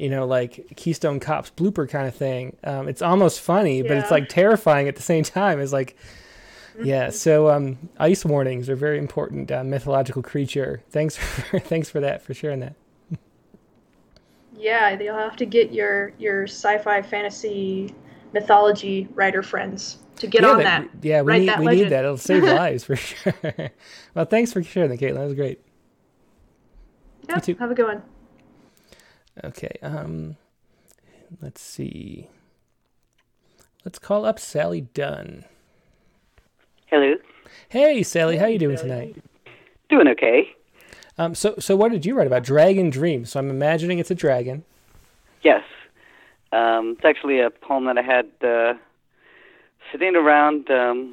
like Keystone Cops blooper kind of thing. It's almost funny, but it's Yeah. like terrifying at the same time. It's like, yeah. So ice warnings are very important mythological creature. Thanks for that, for sharing that. Yeah, you'll have to get your sci-fi fantasy mythology writer friends to get on that. Yeah, we Write need that we legend. need that. It'll save lives for sure. Well, thanks for sharing that, Caitlin. That was great. Yeah, too. have a good one. Okay. Let's see. Let's call up Sally Dunn. Hello. Hey, Sally, how you doing tonight? Doing okay. So what did you write about? Dragon Dreams. So I'm imagining it's a dragon. Yes. It's actually a poem that I had sitting around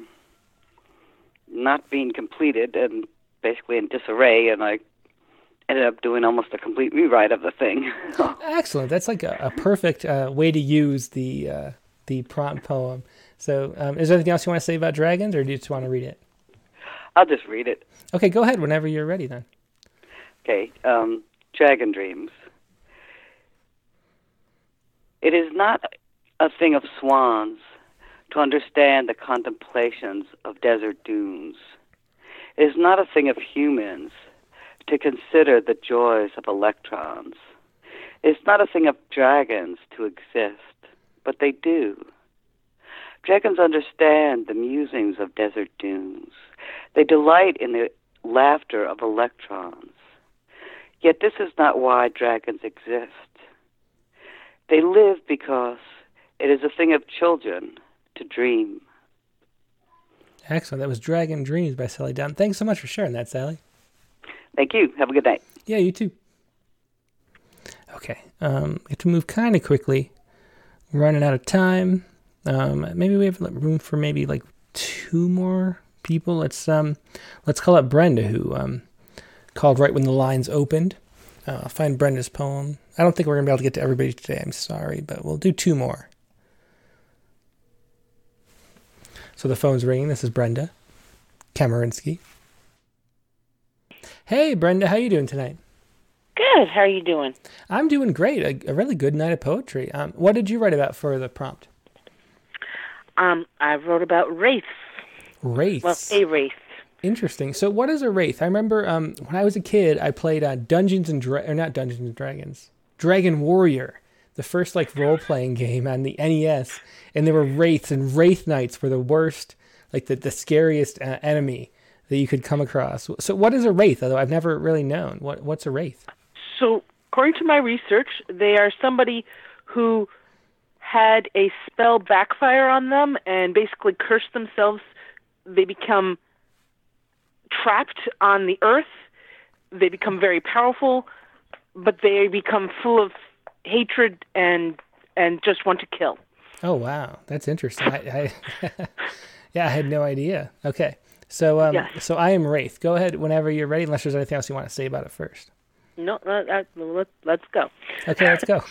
not being completed and basically in disarray, and I ended up doing almost a complete rewrite of the thing. Excellent. That's like a perfect way to use the prompt poem. So is there anything else you want to say about dragons, or do you just want to read it? I'll just read it. Okay, go ahead whenever you're ready then. Okay. Dragon Dreams. It is not a thing of swans to understand the contemplations of desert dunes. It is not a thing of humans to consider the joys of electrons. It is not a thing of dragons to exist, but they do. Dragons understand the musings of desert dunes. They delight in the laughter of electrons. Yet this is not why dragons exist. They live because it is a thing of children to dream. Excellent. That was Dragon Dreams by Sally Dunn. Thanks so much for sharing that, Sally. Thank you. Have a good night. Yeah, you too. Okay. We have to move kind of quickly. We're running out of time. Maybe we have room for maybe like two more people. Let's call up Brenda, who called right when the lines opened. I'll find Brenda's poem. I don't think we're going to be able to get to everybody today. I'm sorry, but we'll do two more. So the phone's ringing. This is Brenda Kamerinsky. Hey, Brenda, how you doing tonight? Good. How are you doing? I'm doing great. A really good night of poetry. What did you write about for the prompt? I wrote about wraiths. Wraiths. Well, a wraith. Interesting. So what is a wraith? I remember when I was a kid, I played not Dungeons and Dragons, Dragon Warrior, the first like role-playing game on the NES, and there were wraiths, and wraith knights were the worst, like the scariest enemy that you could come across. So what is a wraith? Although I've never really known. What's a wraith? So according to my research, they are somebody who had a spell backfire on them and basically cursed themselves. They become trapped on the earth. They become very powerful, but they become full of hatred and just want to kill. Oh, wow. That's interesting. I yeah, I had no idea. Okay. So Yes. so I am Wraith. Go ahead whenever you're ready, unless there's anything else you want to say about it first. No, let's go. Okay, let's go.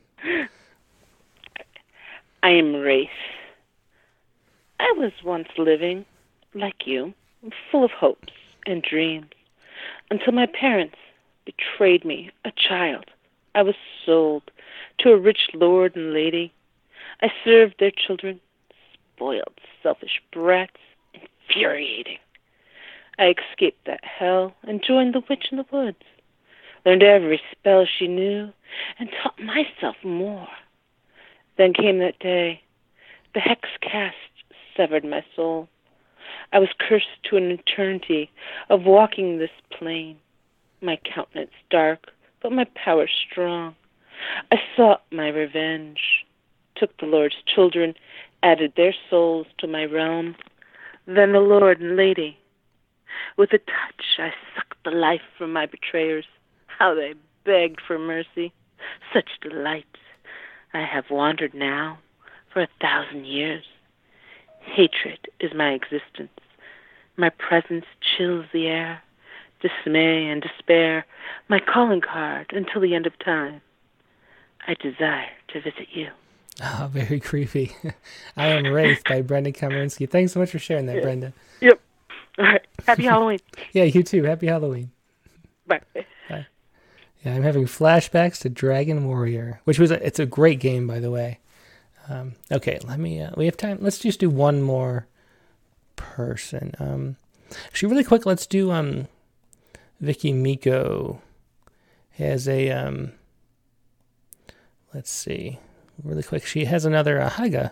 I am Wraith. I was once living, like you, full of hopes and dreams, until my parents betrayed me, a child. I was sold to a rich lord and lady. I served their children, spoiled, selfish brats, infuriating. I escaped that hell and joined the witch in the woods, learned every spell she knew, and taught myself more. Then came that day. The hex cast severed my soul. I was cursed to an eternity of walking this plane. My countenance dark, but my power strong. I sought my revenge, took the Lord's children, added their souls to my realm. Then the Lord and Lady. With a touch, I sucked the life from my betrayers. How they begged for mercy. Such delight. I have wandered now for 1,000 years. Hatred is my existence. My presence chills the air. Dismay and despair, my calling card until the end of time. I desire to visit you. Oh, very creepy. I am Wraith by Brenda Kamerinsky. Thanks so much for sharing that, Brenda. Yep. All right. Happy Halloween. Yeah, you too. Happy Halloween. Bye. Bye. Yeah, I'm having flashbacks to Dragon Warrior, which it's a great game, by the way. Okay, we have time. Let's just do one more person. Actually, really quick, let's do Vicky Miko has a let's see, really quick. She has another Haiga.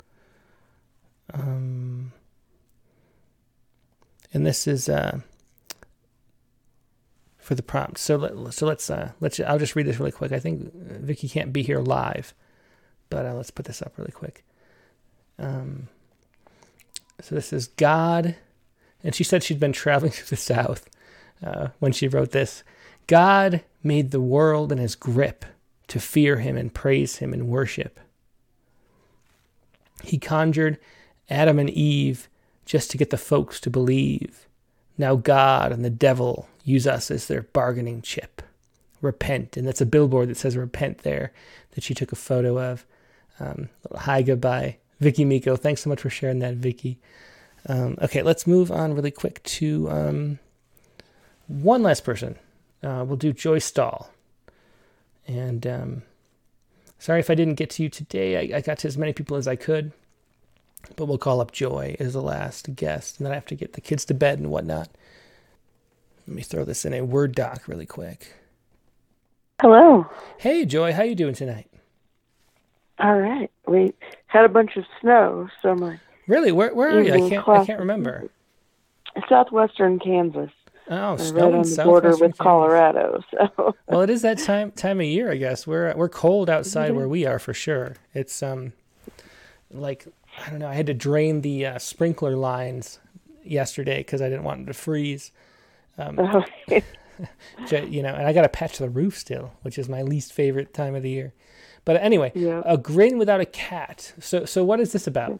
And this is for the prompt. So let's I'll just read this really quick. I think Vicky can't be here live, but let's put this up really quick. So this is God, and she said she'd been traveling through the South when she wrote this. God made the world in his grip to fear him and praise him and worship. He conjured Adam and Eve just to get the folks to believe. Now God and the devil use us as their bargaining chip. Repent. And that's a billboard that says repent there that she took a photo of. Little Haiga by Vicky Miko. Thanks so much for sharing that, Vicky. Okay, let's move on really quick to one last person. We'll do Joy Stahl. And sorry if I didn't get to you today. I got to as many people as I could. But we'll call up Joy as the last guest. And then I have to get the kids to bed and whatnot. Let me throw this in a Word doc really quick. Hello. Hey, Joy. How you doing tonight? All right. We had a bunch of snow, so my... Really? Where are you? I can't remember. Southwestern Kansas. Oh, snow right on the border with Colorado. So. Well, it is that time of year, I guess. We're cold outside where we are for sure. It's like, I don't know. I had to drain the sprinkler lines yesterday because I didn't want them to freeze. And I got to patch the roof still, which is my least favorite time of the year. But anyway, A Grin Without a Cat. So what is this about?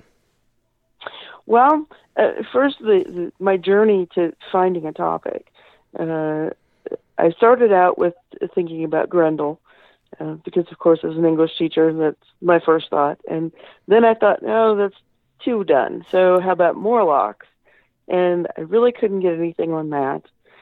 Well, first, my journey to finding a topic. I started out with thinking about Grendel, because, of course, as an English teacher, that's my first thought. And then I thought, no, that's too done. So how about Morlocks? And I really couldn't get anything on that.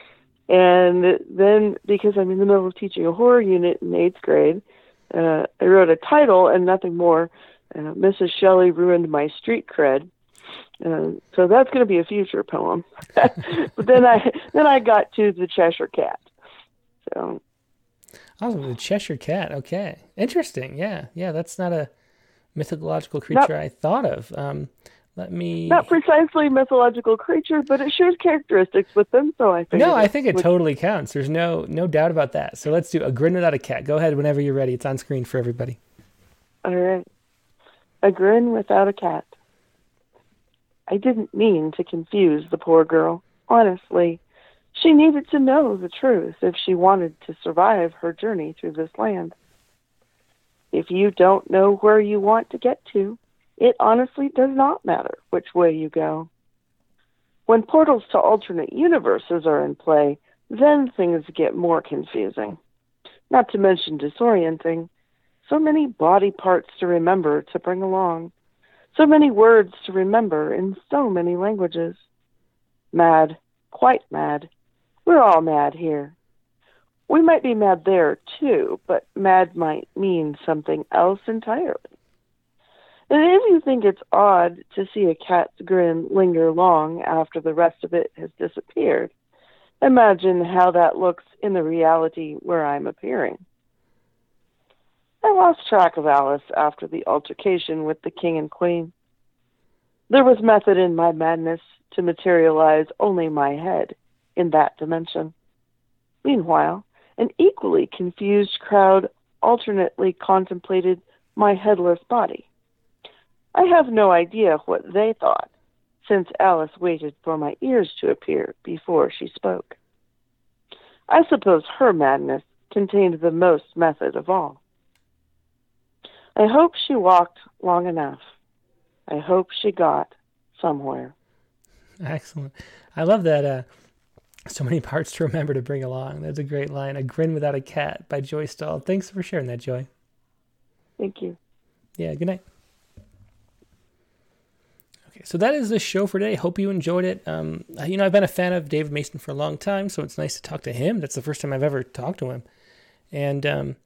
And then, because I'm in the middle of teaching a horror unit in 8th grade, I wrote a title and nothing more. Mrs. Shelley Ruined My Street Cred. So that's going to be a future poem. But then I got to the Cheshire Cat. So. Oh, the Cheshire Cat. Okay, interesting. Yeah. That's not a mythological creature I thought of. Not precisely mythological creature, but it shares characteristics with them. So I think. No, I think it totally counts. There's no doubt about that. So let's do A Grin Without a Cat. Go ahead whenever you're ready. It's on screen for everybody. All right. A Grin Without a Cat. I didn't mean to confuse the poor girl. Honestly, she needed to know the truth if she wanted to survive her journey through this land. If you don't know where you want to get to, it honestly does not matter which way you go. When portals to alternate universes are in play, then things get more confusing. Not to mention disorienting. So many body parts to remember to bring along. So many words to remember in so many languages. Mad, quite mad. We're all mad here. We might be mad there too, but mad might mean something else entirely. And if you think it's odd to see a cat's grin linger long after the rest of it has disappeared, imagine how that looks in the reality where I'm appearing. I lost track of Alice after the altercation with the king and queen. There was method in my madness to materialize only my head in that dimension. Meanwhile, an equally confused crowd alternately contemplated my headless body. I have no idea what they thought, since Alice waited for my ears to appear before she spoke. I suppose her madness contained the most method of all. I hope she walked long enough. I hope she got somewhere. Excellent. I love that. So many parts to remember to bring along. That's a great line. A Grin Without a Cat by Joy Stahl. Thanks for sharing that, Joy. Thank you. Yeah, good night. Okay, so that is the show for today. Hope you enjoyed it. I've been a fan of David Mason for a long time, so it's nice to talk to him. That's the first time I've ever talked to him. And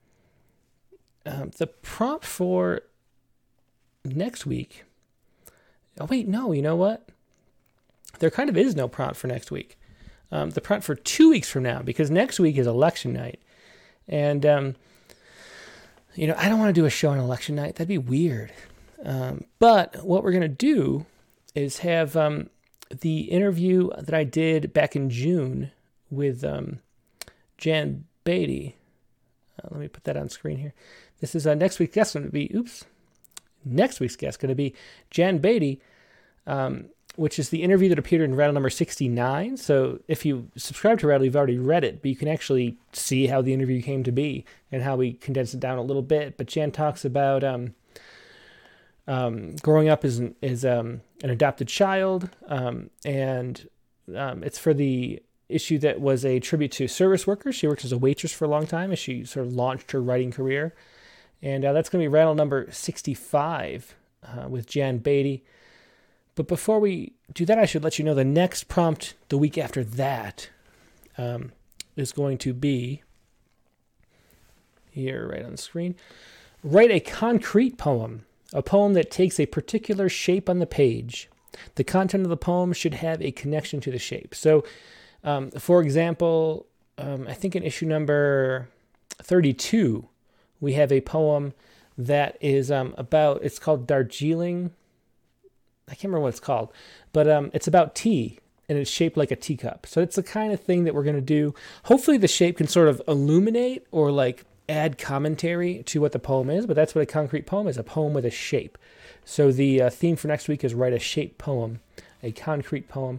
the prompt for next week... Oh, wait, no, you know what? There kind of is no prompt for next week. The prompt for 2 weeks from now, because next week is election night. And, I don't want to do a show on election night. That'd be weird. But what we're going to do is have the interview that I did back in June with Jan Beatty. Let me put that on screen here. This is next week's guest going to be, next week's guest going to be Jan Beatty, which is the interview that appeared in Rattle number 69. So if you subscribe to Rattle, you've already read it, but you can actually see how the interview came to be and how we condensed it down a little bit. But Jan talks about growing up as an adopted child, and it's for the issue that was a tribute to service workers. She worked as a waitress for a long time as she sort of launched her writing career. And that's going to be Rattle number 65 with Jan Beatty. But before we do that, I should let you know the next prompt the week after that is going to be, here right on the screen, write a concrete poem, a poem that takes a particular shape on the page. The content of the poem should have a connection to the shape. So, for example, I think in issue number 32, we have a poem that is it's called Darjeeling. I can't remember what it's called, but it's about tea, and it's shaped like a teacup. So it's the kind of thing that we're going to do. Hopefully the shape can sort of illuminate or like add commentary to what the poem is, but that's what a concrete poem is, a poem with a shape. So the theme for next week is write a shape poem, a concrete poem.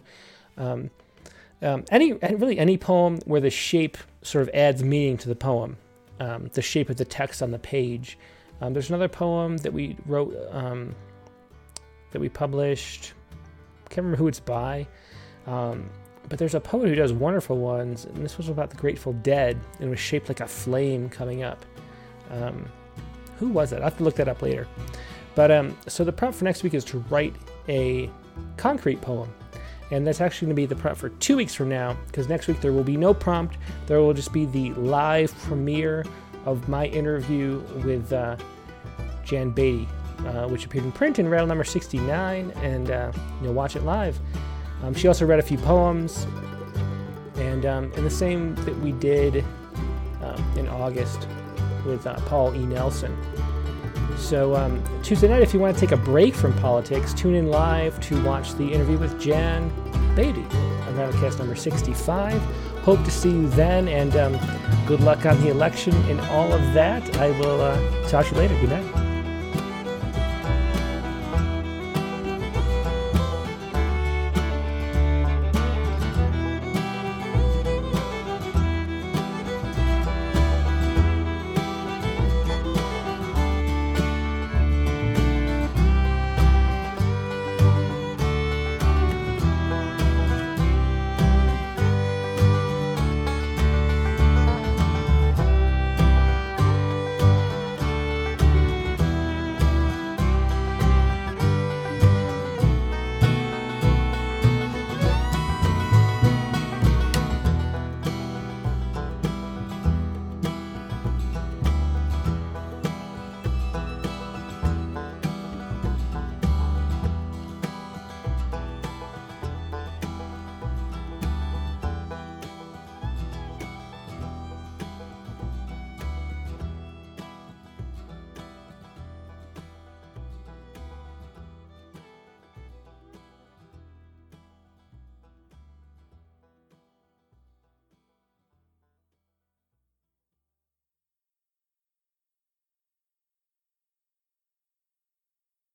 Any poem where the shape sort of adds meaning to the poem, the shape of the text on the page. There's another poem that we wrote, that we published. Can't remember who it's by, but there's a poet who does wonderful ones, and this was about the Grateful Dead, and it was shaped like a flame coming up. Who was it? I'll have to look that up later. But so the prompt for next week is to write a concrete poem, and that's actually going to be the prompt for 2 weeks from now, because next week there will be no prompt. There will just be the live premiere of my interview with Jan Beatty, which appeared in print in Rattle number 69, and you'll watch it live. She also read a few poems, and in the same that we did in August with Paul E. Nelson. So Tuesday night, if you want to take a break from politics, tune in live to watch the interview with Jan Beatty on Rattlecast number 65. Hope to see you then, and good luck on the election and all of that. I will talk to you later. Good night.